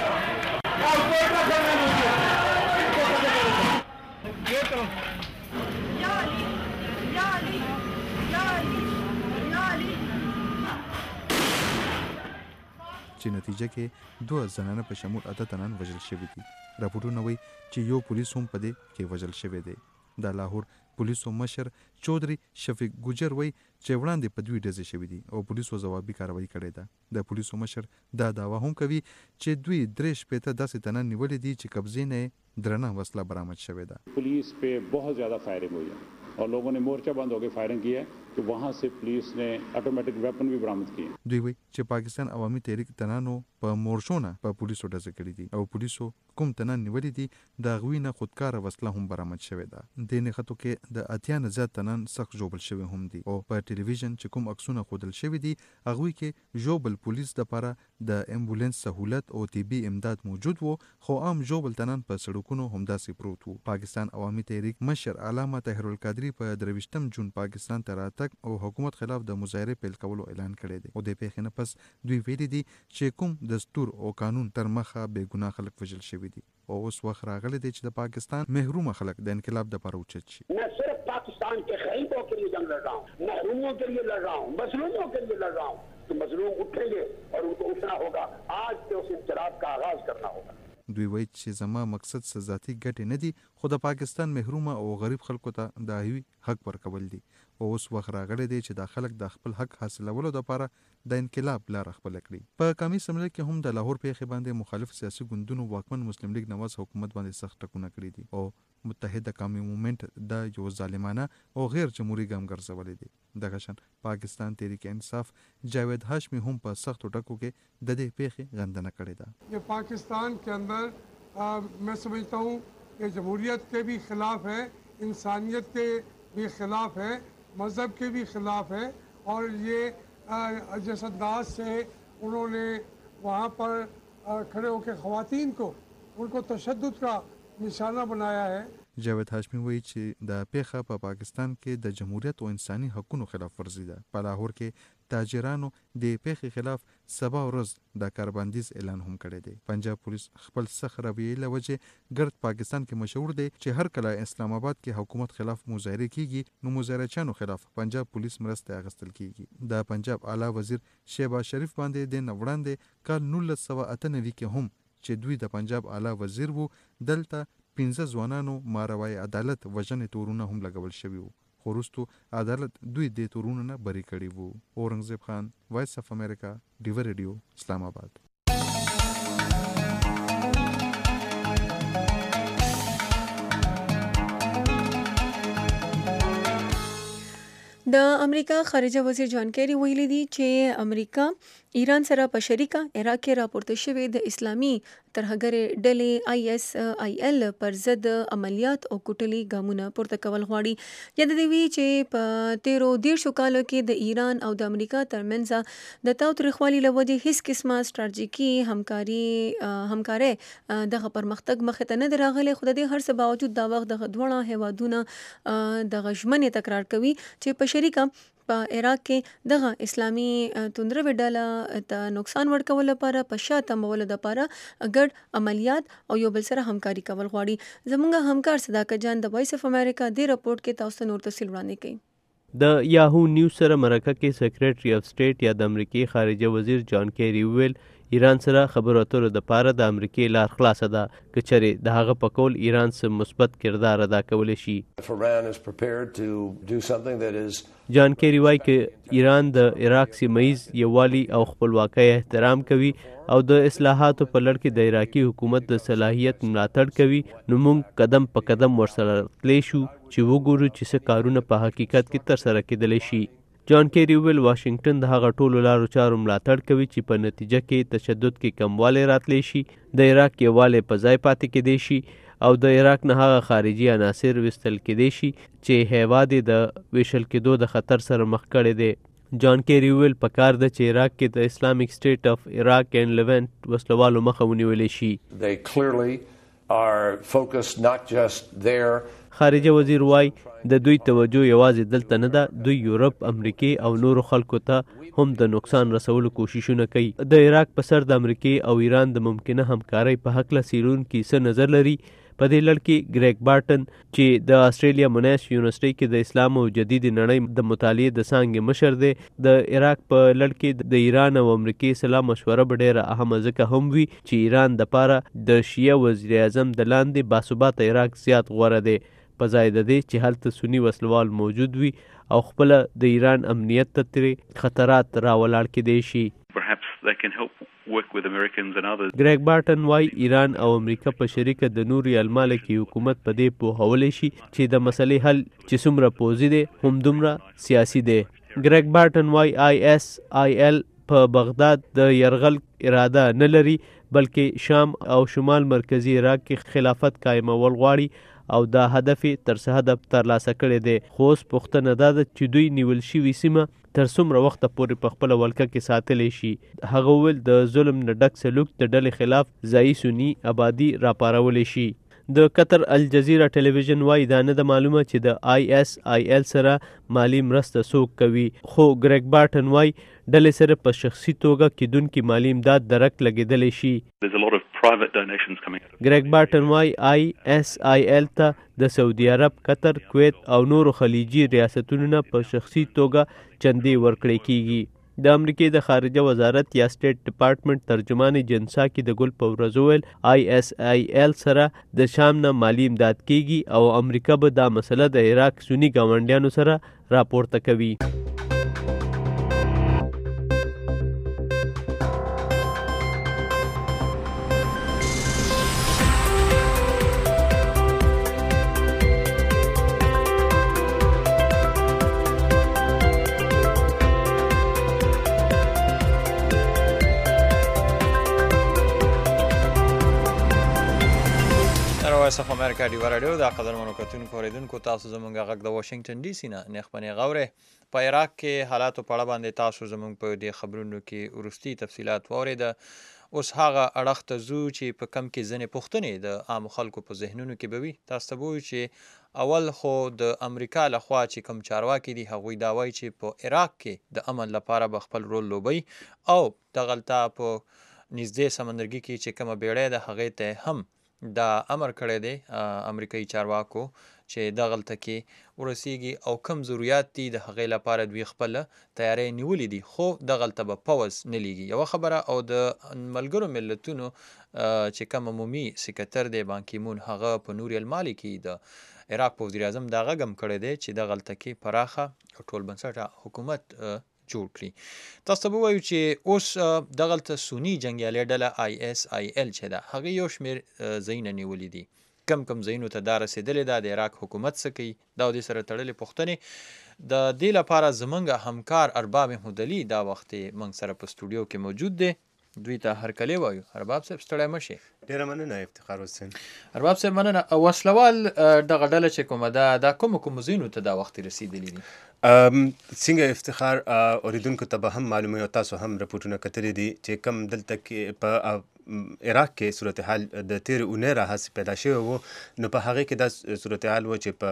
چې نتیجه کې 2 زنانه په شمول 8 تنان وژل شوي دي. راپورټونه وایي چې یو پولیس هم په دې کې وژل شوی دی. د لاهور پولیسو مشر چودري شفیق ګجر وایي چې وړاندې په دوی ډزې شوي دي او پولیسو ځوابي کاروایی کړې ده. د پولیسو مشر دا دعوه هم کوي چې دوی 3 داسې تنان نیولې دي چې قبضې نه درنه وسله برآمد شوې ده. पुलिस पे बहुत ज़्यादा फायरिंग हुई है और लोगों ने मोर्चा बंद होकर फायरिंग की है कि वहाँ से पुलिस ने ऑटोमेटिक वेपन भी बरामद किए. دوی وایي چې پاکستان عوامي تحریک تنانو په مورچو نه په پولیسو ډزې کړې دي او پولیسو کوم تنان نیولې دي د هغوی نه خودکاره وسله هم برآمد شوې ده. د نښتو کې د 80 نه زیات تنان سخت ژوبل شوي هم دي او په ټلویزیون چې کوم عکسونه ښودل شوي دي هغوی کې ژوبل پولیس دپاره د امبولانس سهولت او طبي امداد موجود وو خو عام ژوبل تنان په سړکونو همداسې پروت وو. پاکستان عوامي تحریک مشر علامه طاهر القادری په 23 جون پاکستان ته راتګ او حکومت خلاف د مظاهرې پیل کولو اعلان کړی دی او د پیښې نه پس دوی ویلي دي چې کوم دستور او قانون تر مخه بې ګناه خلک وژل شوي دي او اوس وخت راغلی دی چې د پاکستان محرومه خلک د انقلاب دپاره اوچت شي. मैं सिर्फ पाकिस्तान के गरीबों के लिए जंग लड़ रहा हूँ, महरूमों के लिए लड़ रहा हूँ, मजलूमों के लिए लड़ रहा हूँ. तो मजलूम उठेंगे और उनको उठना होगा. आज से उस इंकलाब का आगाज करना होगा. دوی وایي چې زما مقصد څه ذاتي ګټې نه دي خو د پاکستان محرومه او غریب خلکو ته د هغوی حق ورکول دي او اوس وخت راغلی دی چې دا خلک د خپل حق حاصلولو دپاره د انقلاب لاره خپله کړي. په قومي اسمبلۍ کې هم د لاهور پیښې باندې مخالف سیاسي ګوندونو واکمن مسلم لیگ نواز حکومت باندې سخت ټکونه کړي دي او متحده قومي مومنټ د یو ظالمانه او غیر جمهوری ګام ګرځولی دی. دغه شان پاکستان تحریک انصاف جاوید هاشمی هم په سختو ټکو کې د دې پیښې غندنه کړې ده. ये पाकिस्तान के अंदर मैं समझता हूँ कि जमहूरियत के भी ख़िलाफ़ है, इंसानियत के भी ख़िलाफ़ है, मज़हब के भी ख़िलाफ़ है और ये जिस अंदाज से उन्होंने वहाँ पर खड़े होकर ख़वातीन को उनको तशद्दुद का निशाना बनाया है. جاوید هاشمی وایي چې د پیښه په پاکستان کې د جمهوریت او انساني حقونو خلاف ورزي ده. په لاهور کې تاجرانو د پیښې خلاف سبا ورځ د کاربندیز اعلان هم کړی دی. پنجاب پولیس خپل سخت رویې له وجې ګرد پاکستان کې مشهور دی چې هر کله اسلام آباد کې حکومت خلاف مظاهرې کیږي نو مظاهرچیانو خلاف پنجاب پولیس مرسته اخیستل کیږي. د پنجاب اعلی وزیر شهباز شریف باندې د وړاندې کال 1998 کې هم چې دوی د پنجاب اعلی وزیر وو دلته 15 ځوانانو ماروای عدالت وژنې تورونه هم لګول شوي وو خو وروستو عدالت دوی دې تورونه نه بری کړي وو. اورنګزیب خان، وایس اف امریکا، ډیو ریډیو، اسلام آباد. د امریکا خارجه وزیر جان کیری ویلي دی چې امریکا ایران سره په شریکه عراق کې راپورته شوې د اسلامي ترهګرې ډلې ISIL پر ضد عملیات او کوټلي ګامونه پورته کول غواړي. یاد دی وی چې په 13 کالو کې د ایران او د امریکا ترمنځ د تاوتریخوالي له وجې هیڅ قسمه ستراتیژیکي همکاري دغه پرمختګ مخې ته نه راغلی خو د دې هر څه باوجود دا وخت دغه دواړه هیوادونه د ژمنې تکرار کوي چې په شریکه په عراق کې دغه اسلامي توندروي ډله ته نقصان ورکول لپاره په شا تمولو لپاره ګډ عملیات او یو بل سره همکاري کول غواړي. زموږ همکار صداقت جان د وایس اف امریکا د رپورټ کې تاسو نور تفصیل وړاندې کوي. د یاهو نیوز سره مرکه کې سیکریټري اف سټیټ یا د امریکای خارجه وزیر جان کیری ویل ایران سره خبرو اترو د پاره د امریکای لار خلاصه ده که چېرې د هغه په کول ایران سره مثبت کردار ادا کولی شي. جان کیری وایي چې ایران د عراق سیمه‌ایز یووالي او خپلواکۍ احترام کوي او د اصلاحاتو په لړ کې د عراقي حکومت د صلاحیت ملاتړ کوي نو موږ قدم په قدم ورسره تللی شو چې وګورو چې څه کارونه په حقیقت کې ترسره کېدلی شي. جان کیری ویل واشنگټن د هغه ټولو لارو چارو ملاتړ کوي چې په نتیجه کې تشدد کې کموالی راتلی شي، د عراق یووالی په ځای پاتې کېدی شي او د عراق نه هغه خارجي عناصر وستل کېدی شي چې هیواد د ویشل کېدو د خطر سره مخ کړی دی. جان کیری ویل پکار ده چې عراق کې د اسلامیک سټیټ اف عراق اینڈ لیونٹ وسلوالو مخه ونیولی شي. They clearly are focused not just there. خارجه وزیر وای د دوی توجه یوازې دلته نه ده، دوی یورپ، امریکې او نورو خلکو ته هم د نقصان رسولو کوششونه کوي. د عراق په سر د امریکې او ایران د ممکنه همکارۍ په هکله څیړونکي څه نظر لري؟ په دې لړ کې ګریګ بارټن چې د استرالیا موناش یونیورسيټي کې د اسلام او جدید نړۍ د مطالعې د څانګې مشر دی، د عراق په لړ کې د ایران او امریکې سلا مشوره به ډېره اهمه ځکه هم وي چې ایران د پاره د شیعه وزیر اعظم د لاندې باثباته عراق زیات غوره دی، په ځای د دې چې هلته سني وسلوال موجود وي او خپله د ایران امنیت ته ترې خطرات راولاړ کېدی شي. ګریګ بارټن وای ایران او امریکا په شریکه د نوري المالکي حکومت په دې پوهولی شي چې د مسلې حل چې څومره پوځي دی هم دومره سیاسي دی. ګریګ بارټن وای ISIL په بغداد د یرغل اراده نه لري بلکې شام او شمال مرکزی عراق کې خلافت قائمول غواړي او دا هدف تر څه هدف ترلاسه کړی دی. خو اوس پوښتنه دا ده چې دوی نیول شوي سیمه تر څومره وخته پورې په خپله ولکه کې ساتلی شي. هغه وویل د ظلم نه ډک سلوک د ډلې خلاف ځایي سني آبادي راپارولی شي. د قطر الجزیره ټلویزیون وایي دا نه ده معلومه چې د ISIL سره مالی مرسته څوک کوي، خو ګریګ بارټن وایي ډلې سره په شخصي توګه کیدونکي مالی امداد درک لګېدلی شي. ګریګ بارټن وایي ISIL ته د سعودي عرب، قطر، کویت او نورو خلیجي ریاستونو نه په شخصي توګه چندې ورکړی کیږي. د امریکې د خارجه وزارت یا سټیټ ډپارټمنټ ترجمان جنساکي د ګل په ورځ وویل ISIL سره د شام نه مالی امداد کیږي او امریکا به دا مسله د عراق سني ګاونډیانو سره راپورته کوي. وایس اف امریکا ډیوه راډیو د قدرمنو کتونکو اوریدونکو تاسو زموږ غږ د واشنگټن ډي سي نه نیخبنې غوره په عراق کې حالاتو په اړه باندې تاسو زموږ په دې خبرونو کې وروستي تفصیلات واورید. اوس هغه اړخ ته ځو چې په کم کې ځینې پوښتنې د عامو خلکو په ذهنونو کې به وي. تاسو ته به وایو چې اول خو د امریکا لخوا چې کوم چارواکي دي هغوی دا وایي چې په عراق کې د امن لپاره به خپل رول لوبوي او دغلته په نږدې سمندرګي کې چې کومه بیړۍ ده هغې ته هم دا امر کړی دی امریکایي چارواکو چې دغلته کې ورسیږي او کم ضرورت دي د هغې لپاره دوی خپله تیاری نیولې دي، خو دغلته به پوځ نه لیږي. یوه خبره او د ملګرو ملتونو چې کوم عمومي سکرتر دی بان کی مون هغه په نور المالي کې د عراق په وزیر اعظم دا غږ هم کړی دی چې دغلته کې پراخه ټول بنسټه حکومت جوړ کړي. تاسو به وایو چې اوس دغلته سني جنګیالي ډله ISIL چې ده هغې یو شمېر ځایونه نیولي دي، کم کم ځایونو ته دا رسېدلې ده، د عراق حکومت څه کوي دا او دې سره تړلې پوښتنې. د دې لپاره زموږ همکار ارباب محمودعلي دا وخت موږ سره په سټوډیو کې موجود دی، دوی ته هرکلی وایو. ارباب صاحب ستړی مه شئ. ډېره مننه افتخار حسین. ارباب صاحب مننه. وسلوال دغه ډله چې کومه ده دا کومو ځایونو ته دا وخت رسېدلي دي؟ څنګه افتخار اوریدونکو ته به هم معلومه او تاسو هم رپورټونه کتلي دي چې کم دلته کې په عراق کې صورتحال د تیرې اونۍ راهیسې پیدا شوی و، نو په هغې کې دا صورتحال و چې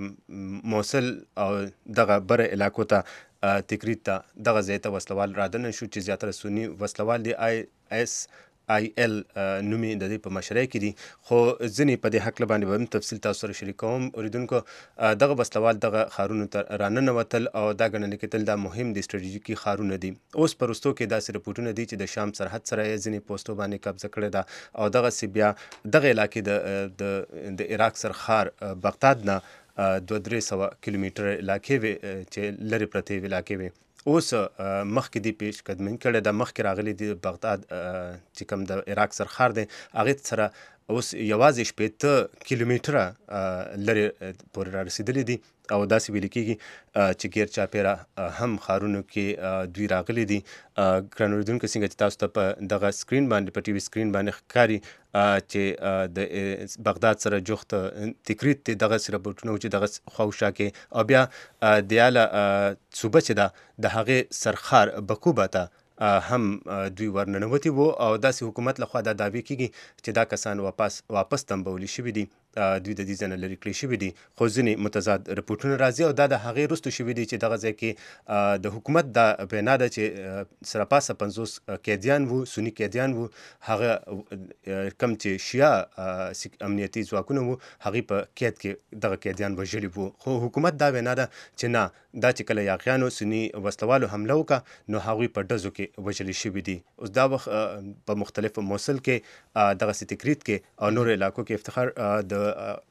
په موصل او دغه بره علاقو ته تکرید ته دغه ځای ته وسلوال رادنه شو چې زیاتره سني وسلوال دي. ISIL نومي د دې په مشرۍ کې دي، خو ځینې په دې هکله باندې به هم تفصیل تاسو سره شریکوم. اوریدونکو دغه وسلوال دغه ښارونو ته راننوتل او دا ګڼل کېدل دا مهم دي ستراتیژیکي ښارونه دي. اوس په وروستو کې داسې رپورټونه دي چې د شام سرحد سره یې ځینې پوستو باندې قبضه کړې ده او دغسې بیا دغه علاقې د عراق سرخار بغداد نه 200-300 کیلومتره علاقې وې چې لرې پرتې علاقې وې. اوس مخکې دې پیش قدمي کړې ده، مخکې راغلي دي بغداد چې کوم د عراق سرخار دی هغې سره اوس یوازې 80 کیلومتره لرې پورې را رسیدلي دي او داسې ویل کېږي چې غیر چاپیره هم ښارونو کې دوی راغلي دي. ګران اورېدونکو څنګه چې تاسو ته په دغه سکرین باندې په ټي وي سکرین باندې ښکاري چې د بغداد سره جوخت تکریت دی دغسې رپورټونه چې دغه خواوشا کې او بیا د یاله صوبه چې ده د هغې سرخار بکوبه ته هم دوی ورننوتي وو او داسې حکومت لخوا دا دعوی کېږي چې دا کسان واپس تنبولي شوي دي دوی د دې ځای نه لرې کړی شوي دي خو ځینې متضاد رپورټونه راځي او دا د هغې وروسته شوي دي چې دغه ځای کې د حکومت دا وینا ده چې سراپاسه 50 قیدیان وو سني قیدیان وو هغه کم چې شیعه امنیتي ځواکونه وو هغې په قید کې دغه قیدیان وژلي وو خو حکومت دا وینا ده چې نه دا چې کله یاغیانو سني وسلوالو حمله وکړه نو هغوی په ډزو کې وژلي شوي دي. اوس دا وخت په مختلفو موصل کې دغسې تکریت کې او نورو علاقو کې افتخار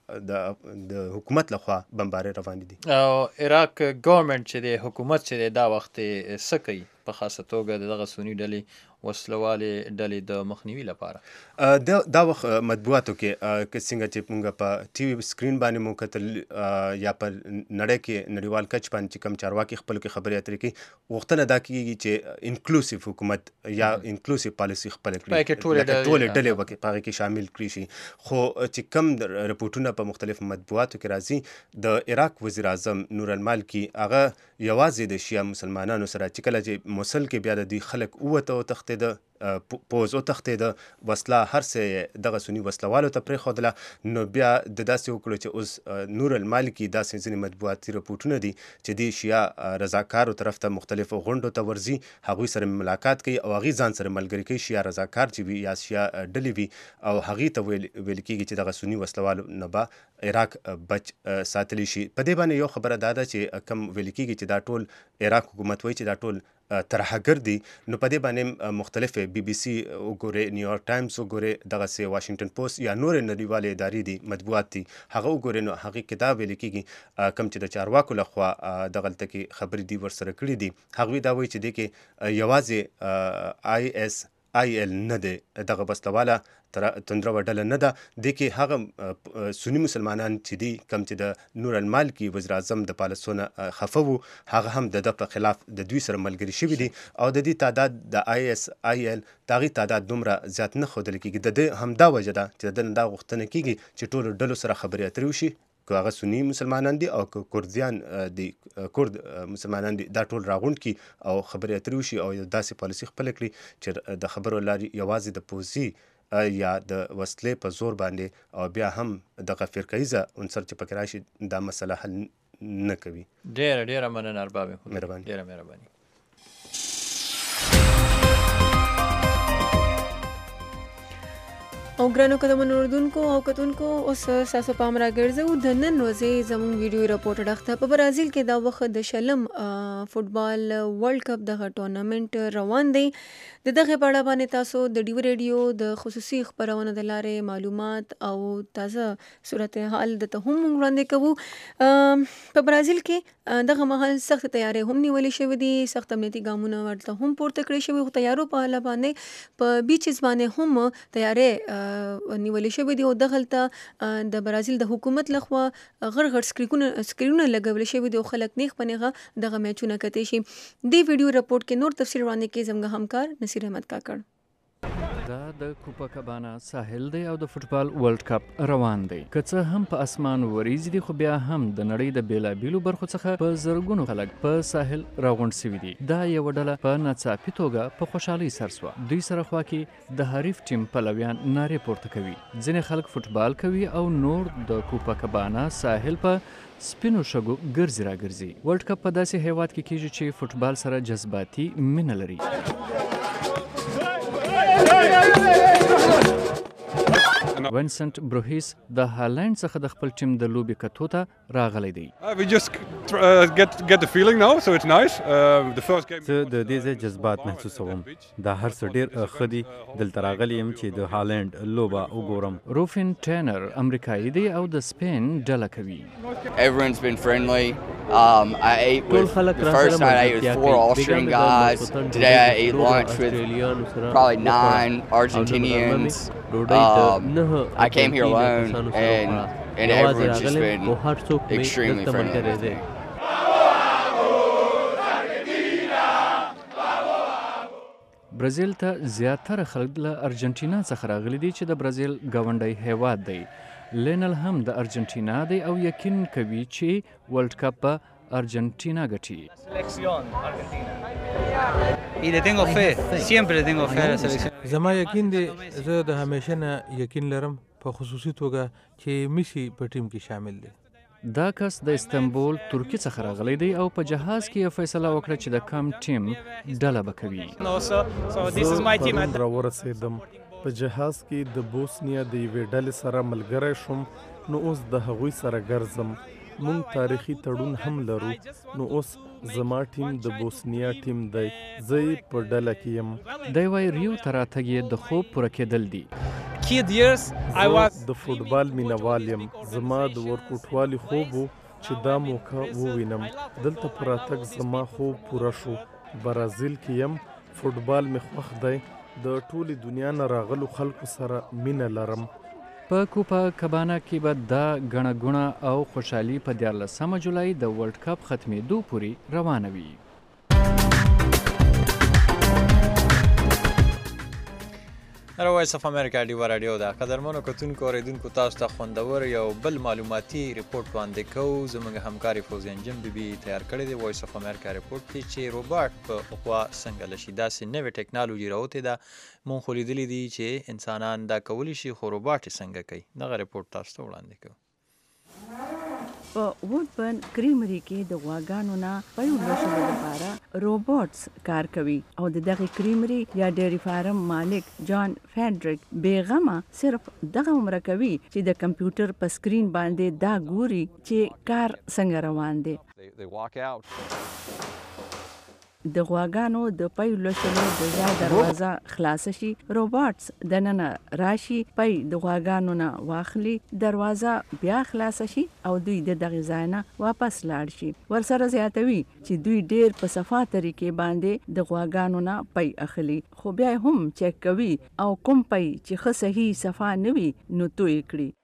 د حکومت لخوا بمبارۍ روانې دي. او عراق ګورنمنت چې دی حکومت چې دی دا وخت څه کوي په خاصه توګه دغه سني ډلې وسلوالې ډلې د مخنیوي لپاره؟ دا وخت مطبوعاتو کې څنګه چې موږ په ټي وي سکرین باندې مو کتل یا په نړۍ کې نړیوال کچ باندې چې کوم چارواکي خپلو کې خبرې اترې کوي غوښتنه دا کېږي چې انکلوسیو حکومت یا انکلوسیو پالیسي خپله کړي ټولې ډلې په هغې کې شامل کړي شي. خو چې کوم رپورټونه په مختلفو مطبوعاتو کې راځي د عراق وزیر اعظم نور المالکي هغه یوازې د شیعه مسلمانانو سره چې کله چې موصل کې بیا د دوی خلک ووته او تښتېده پوز وتښتېده وسله هر څه دغه سني وسلوالو ته پرېښودله نو بیا د داسې وکړو چې اوس نور المالکي داسې ځینې مطبوعاتي رپورټونه دي چې دې شیعه رضاکارو طرف ته مختلفو غونډو ته ورځي هغوی سره ملاقات کوي او هغوی ځان سره ملګري کوي شیعه رضاکار چې وي یا شیعه ډلې وي او هغوی ته ویل کېږي چې دغه سني وسلوالو نه به عراق بچ ساتلی شي. په دې باندې یو خبره دا ده چې کم ویل کېږي چې دا ټول عراق حکومت وایي چې دا ټول ترهګر دي نو په دې باندې مختلفې بي بي سي وګورئ نیویارک ټایمز وګورئ دغسې واشنګټن پوسټ یا نورې نړیوالې ادارې دي مطبوعات دي هغه وګورئ نو هغې کې دا ویل کېږي کوم چې د چارواکو لخوا دغلته کې خبرې دي ورسره کړي دي هغوی دا وایي چې دې کې یوازې ISIL نه دی دغه وسلواله تندرو ډله نه ده دې کې هغه سني مسلمانان چې دي کم چې د نور المالکي وزیر اعظم د پالسونه خفه وو هغه هم د په خلاف د دوی سره ملګري شوي دي او د دې تعداد د ISIL د هغې تعداد دومره زیات نه ښودل کېږي د دې همدا وجه ده چې د ده دا غوښتنه کېږي چې ټولو ډلو سره خبرې اترې وشي که هغه سني مسلمانان دي او که کردیان دي کرد مسلمانان دي دا ټول راغونډ کړي او خبرې اترې وشي او داسې پالیسي خپله کړي چې د خبرو لارې یوازې د پوځي یا د وسلې په زور باندې او بیا هم دغه فرقهیزه عنصر چې پکې راشي دا مسله حل نه کوي. ډېره مننه ارباب مهرباني. ډېره مهرباني. او ګرانو قدمونو اردوونکو او کتونکو اوس ستاسو پام راګرځو د نن ورځې زموږ ویډیو رپورټ اړخته په برازیل کې دا وخت د شلم فوټبال ورلد کپ دغه ټورنمنټ روان دی. د دغه په اړه باندې تاسو د ډیو ریډیو د خصوصي خبرونو د لارې معلومات او تازه صورتحال د ته هم وړاندې کوو. په برازیل کې دغه مهال سخت تیارې هم نیولې شوې دي سخت امنیتي ګامونه ورته هم پورته کړی شوي خو تیارو په اړه باندې په بیچز باندې هم تیارې نیولې شوې دي او دغلته د برازیل د حکومت لخوا غړ سکرینونه لګولې شوي دي او خلک نیغ په نیغه دغه میچونه کتی شي. دې ویډیو رپورټ کې نور تفصیل وړاندې کوي زموږ همکار نصیر احمد کاکړ. دا د کوپاکابانا ساحل دی او د فوټبال ورلد کپ روان دی. که څه هم په اسمان وریځ دي خو بیا هم د نړۍ د بیلابیلو برخو څخه په زرګونو خلک په ساحل راغونډ سوي دي. دا یوه ډله په ناڅاپي توګه په خوشحالۍ سر سوه. دوی سره خوا کې د حریف ټیم پلویان نارې پورته کوي. ځینې خلک فوټبال کوي او نور د کوپاکابانا ساحل په سپینو شګو ګرځي راګرځي. ورلد کپ په داسې هیواد کې کیږي چې فوټبال سره جذباتي مینه لري. وینسنت بروهیس د هالند څخه د خپل ټیم د لوبې کتو ته راغلی دی. زه د دې ځای جذبات محسوسوم. دا هر څه ډېر ښه دي. دلته راغلی یم چې د هالند لوبه وګورم. روفین ټینر امریکایي دی او د سپین ډله کوي. ټول خلک را سره ملګرتیا کوي. Today I ate lunch with probably 9 Argentinians. ډوډۍ د 9 کسانو سره وخوړه. یوازې راغلم خو هر څوک مې دلته ملګری دی. برازیل ته زیاتره خلک له ارجنټینا څخه راغلي دي چې د برازیل ګاونډی هیواد دی. لینل هم د ارجنټینا دی او یقین کوي چې ورلد کپ په ارجنټینا ګټي. زما یقین دی، زه د همیشه نه یقین لرم په خصوصي توګه چې میسی په ټیم کې شامل دی. دا کس د استنبول ترکی څخه راغلی دی او په جهاز کې فیصله وکړه چې د کم ټیم ډله به کوي. زه پرون راورسېدم، په جهاز کې د بوسنیا د یوې ډلې سره ملګری شوم، نو اوس د هغوی سره ګرځم. مونږ تاریخي تړون هم لرو، نو اوس زما ټیم د بوسنیا ټیم دی، زه یې په ډله کې یم. دی وایي ریو ته راتګ یې د خوب پوره کېدل دي. زه د فوټبال مینوال یم، زما د ورکوټوالي خوب و چې دا موقع ووینم. دلته په راتګ زما خوب پوره شو. برازیل کې یم، فوټبال مې خوښ دی، د ټولې دنیا نه راغلو خلکو سره مینه لرم. په کوپا کبانا کې به دا ګڼه ګوڼه او خوشحالي په 14 جولای د ورلد کپ ختمېدو پورې روانه وي. وایس اف امریکا ډیوه راډیو ده. قدرمنو کتونکو اوریدونکو، تاسو ته خوندور یو بل معلوماتي ریپورټ وړاندې کوو. زموږ همکاري فوزي انجم بیبي تیار کړی دی. وایس اف امریکا ریپورټ دی چې روباټ په خوا څنګه لشي. داسې نوې ټیکنالوژي راوتې ده، مونږ خو لیدلی دي چې انسانان دا کولی شي، خو روباټ یې څنګه کوي. دغه ریپورټ تاسو ته وړاندې کوو. په وودبرن کریمري کې د غواګانو نه پيو لوشلو لپاره روبوټس کار کوي او د دغه کریمري یا ډیری فارم مالک جان فیډریک بیغمه صرف دغه عمر کوي چې د کمپیوټر په سکرین باندې دا ګوري چې کار څنګه روان دی. د غواګانو د پي لوشلو د ځای دروازه خلاص شي، روبوټس د ننه راشي، پي د غواګانو نه واخلي، دروازه بیا خلاص شي او دوی د دغه ځای نه واپس لاړ شي. ورسره زیاتوي چې دوی ډیر په صفا طریقې باندې د غواګانو نه پي اخلي، خو بیا هم چک کوي او کوم پي چې ښه صحیح صفا نه وي نو توی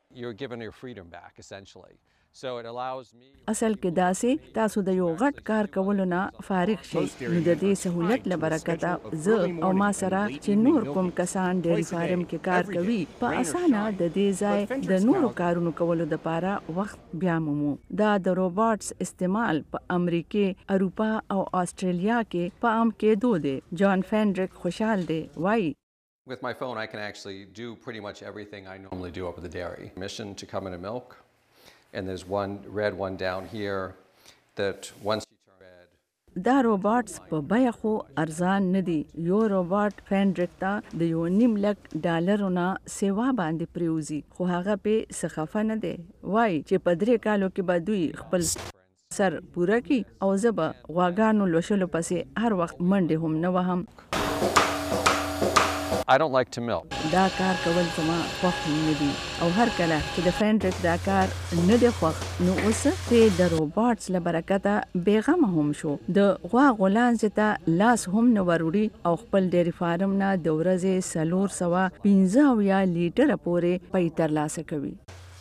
کړي. اصل کې داسې تاسو د یو غټ کار کولو نه فارغ شئ. نو د دې سهولت له برکته زه او ما سره چې نور کوم کسان ډیری فارم کې کار کوي په اسانه د دې ځای د نورو کارونو کولو لپاره وخت بیا مومو. دا د روبوټس استعمال په امریکا، اروپا او استرالیا کې په عام کېدو دی. جان فیډریک خوشحال دی، وایي With my phone I can actually do pretty much everything I normally do up at the dairy. Mission to come in a milk. And there's one red one down here that once you turn red. دا روبوټس په بیه خو ارزان نه دي. یو روبوټ فیډریک ته د $1.5 نه سیوا باندې پریوزي، خو هغه په سخافه نه دی. وای چې په 3 کالو کې به دوی خپل سر پوره کی او زه به غواګانو لوشلو پسې هر وخت منډې هم نه وهم. I don't like to milk. دا کار کول زما خوښ نه دي او هر کله چې د فیډریک دا کار نه دی خوښ نو اوس په د روبوټس له برکته بیغمه هم شو. د غوا غولانځ ته لاس هم نه وروړي او خپل ډیری فارم نه د ورځې 415 لیټره پورې پي ترلاسه کوي.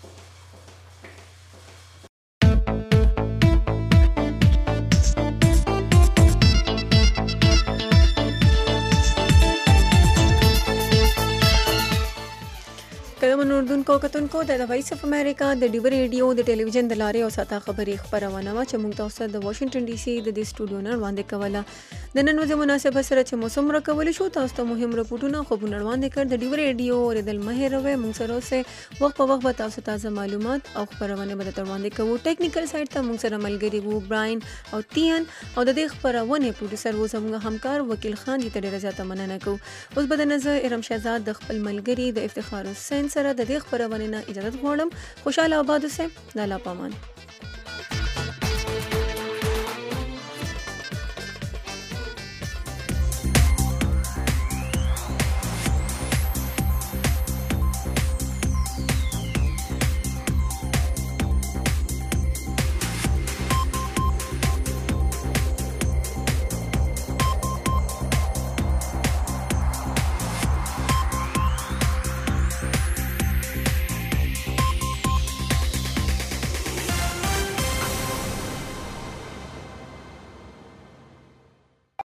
قدمونو اردوونکو کتونکو د وایس اف امریکا د ډیو ریډیو د ټلویزیون د لارې او ساته خبري خبرونه وا چې موږ تاسو د واشنگټن ډي سي د سټوډیو نه وړاندې کوله. د نن ورځې مناسبه سره چې موسم راکول شو، تاسو ته مهم رپورټونه خو وړاندې کړ. د ډیو ریډیو اوریدل مهیروي موږ سره اوسه وخت په وخت به تاسو تازه معلومات او خبرونه به تاسو وړاندې کوو. ټیکنیکل سایت ته موږ سره ملګری وو براین او تیان او د دې خبرونه پروډوسر وو زموږ همکار وکیل خان دې ډیره زیاته مننه کوو. اوس به د نظر ارم شهزاد د خپل ملګری د افتخار حسین سره د دې خبرونه نه اجازه غواړم. خوشاله آباد اوسئ. د الله پامان.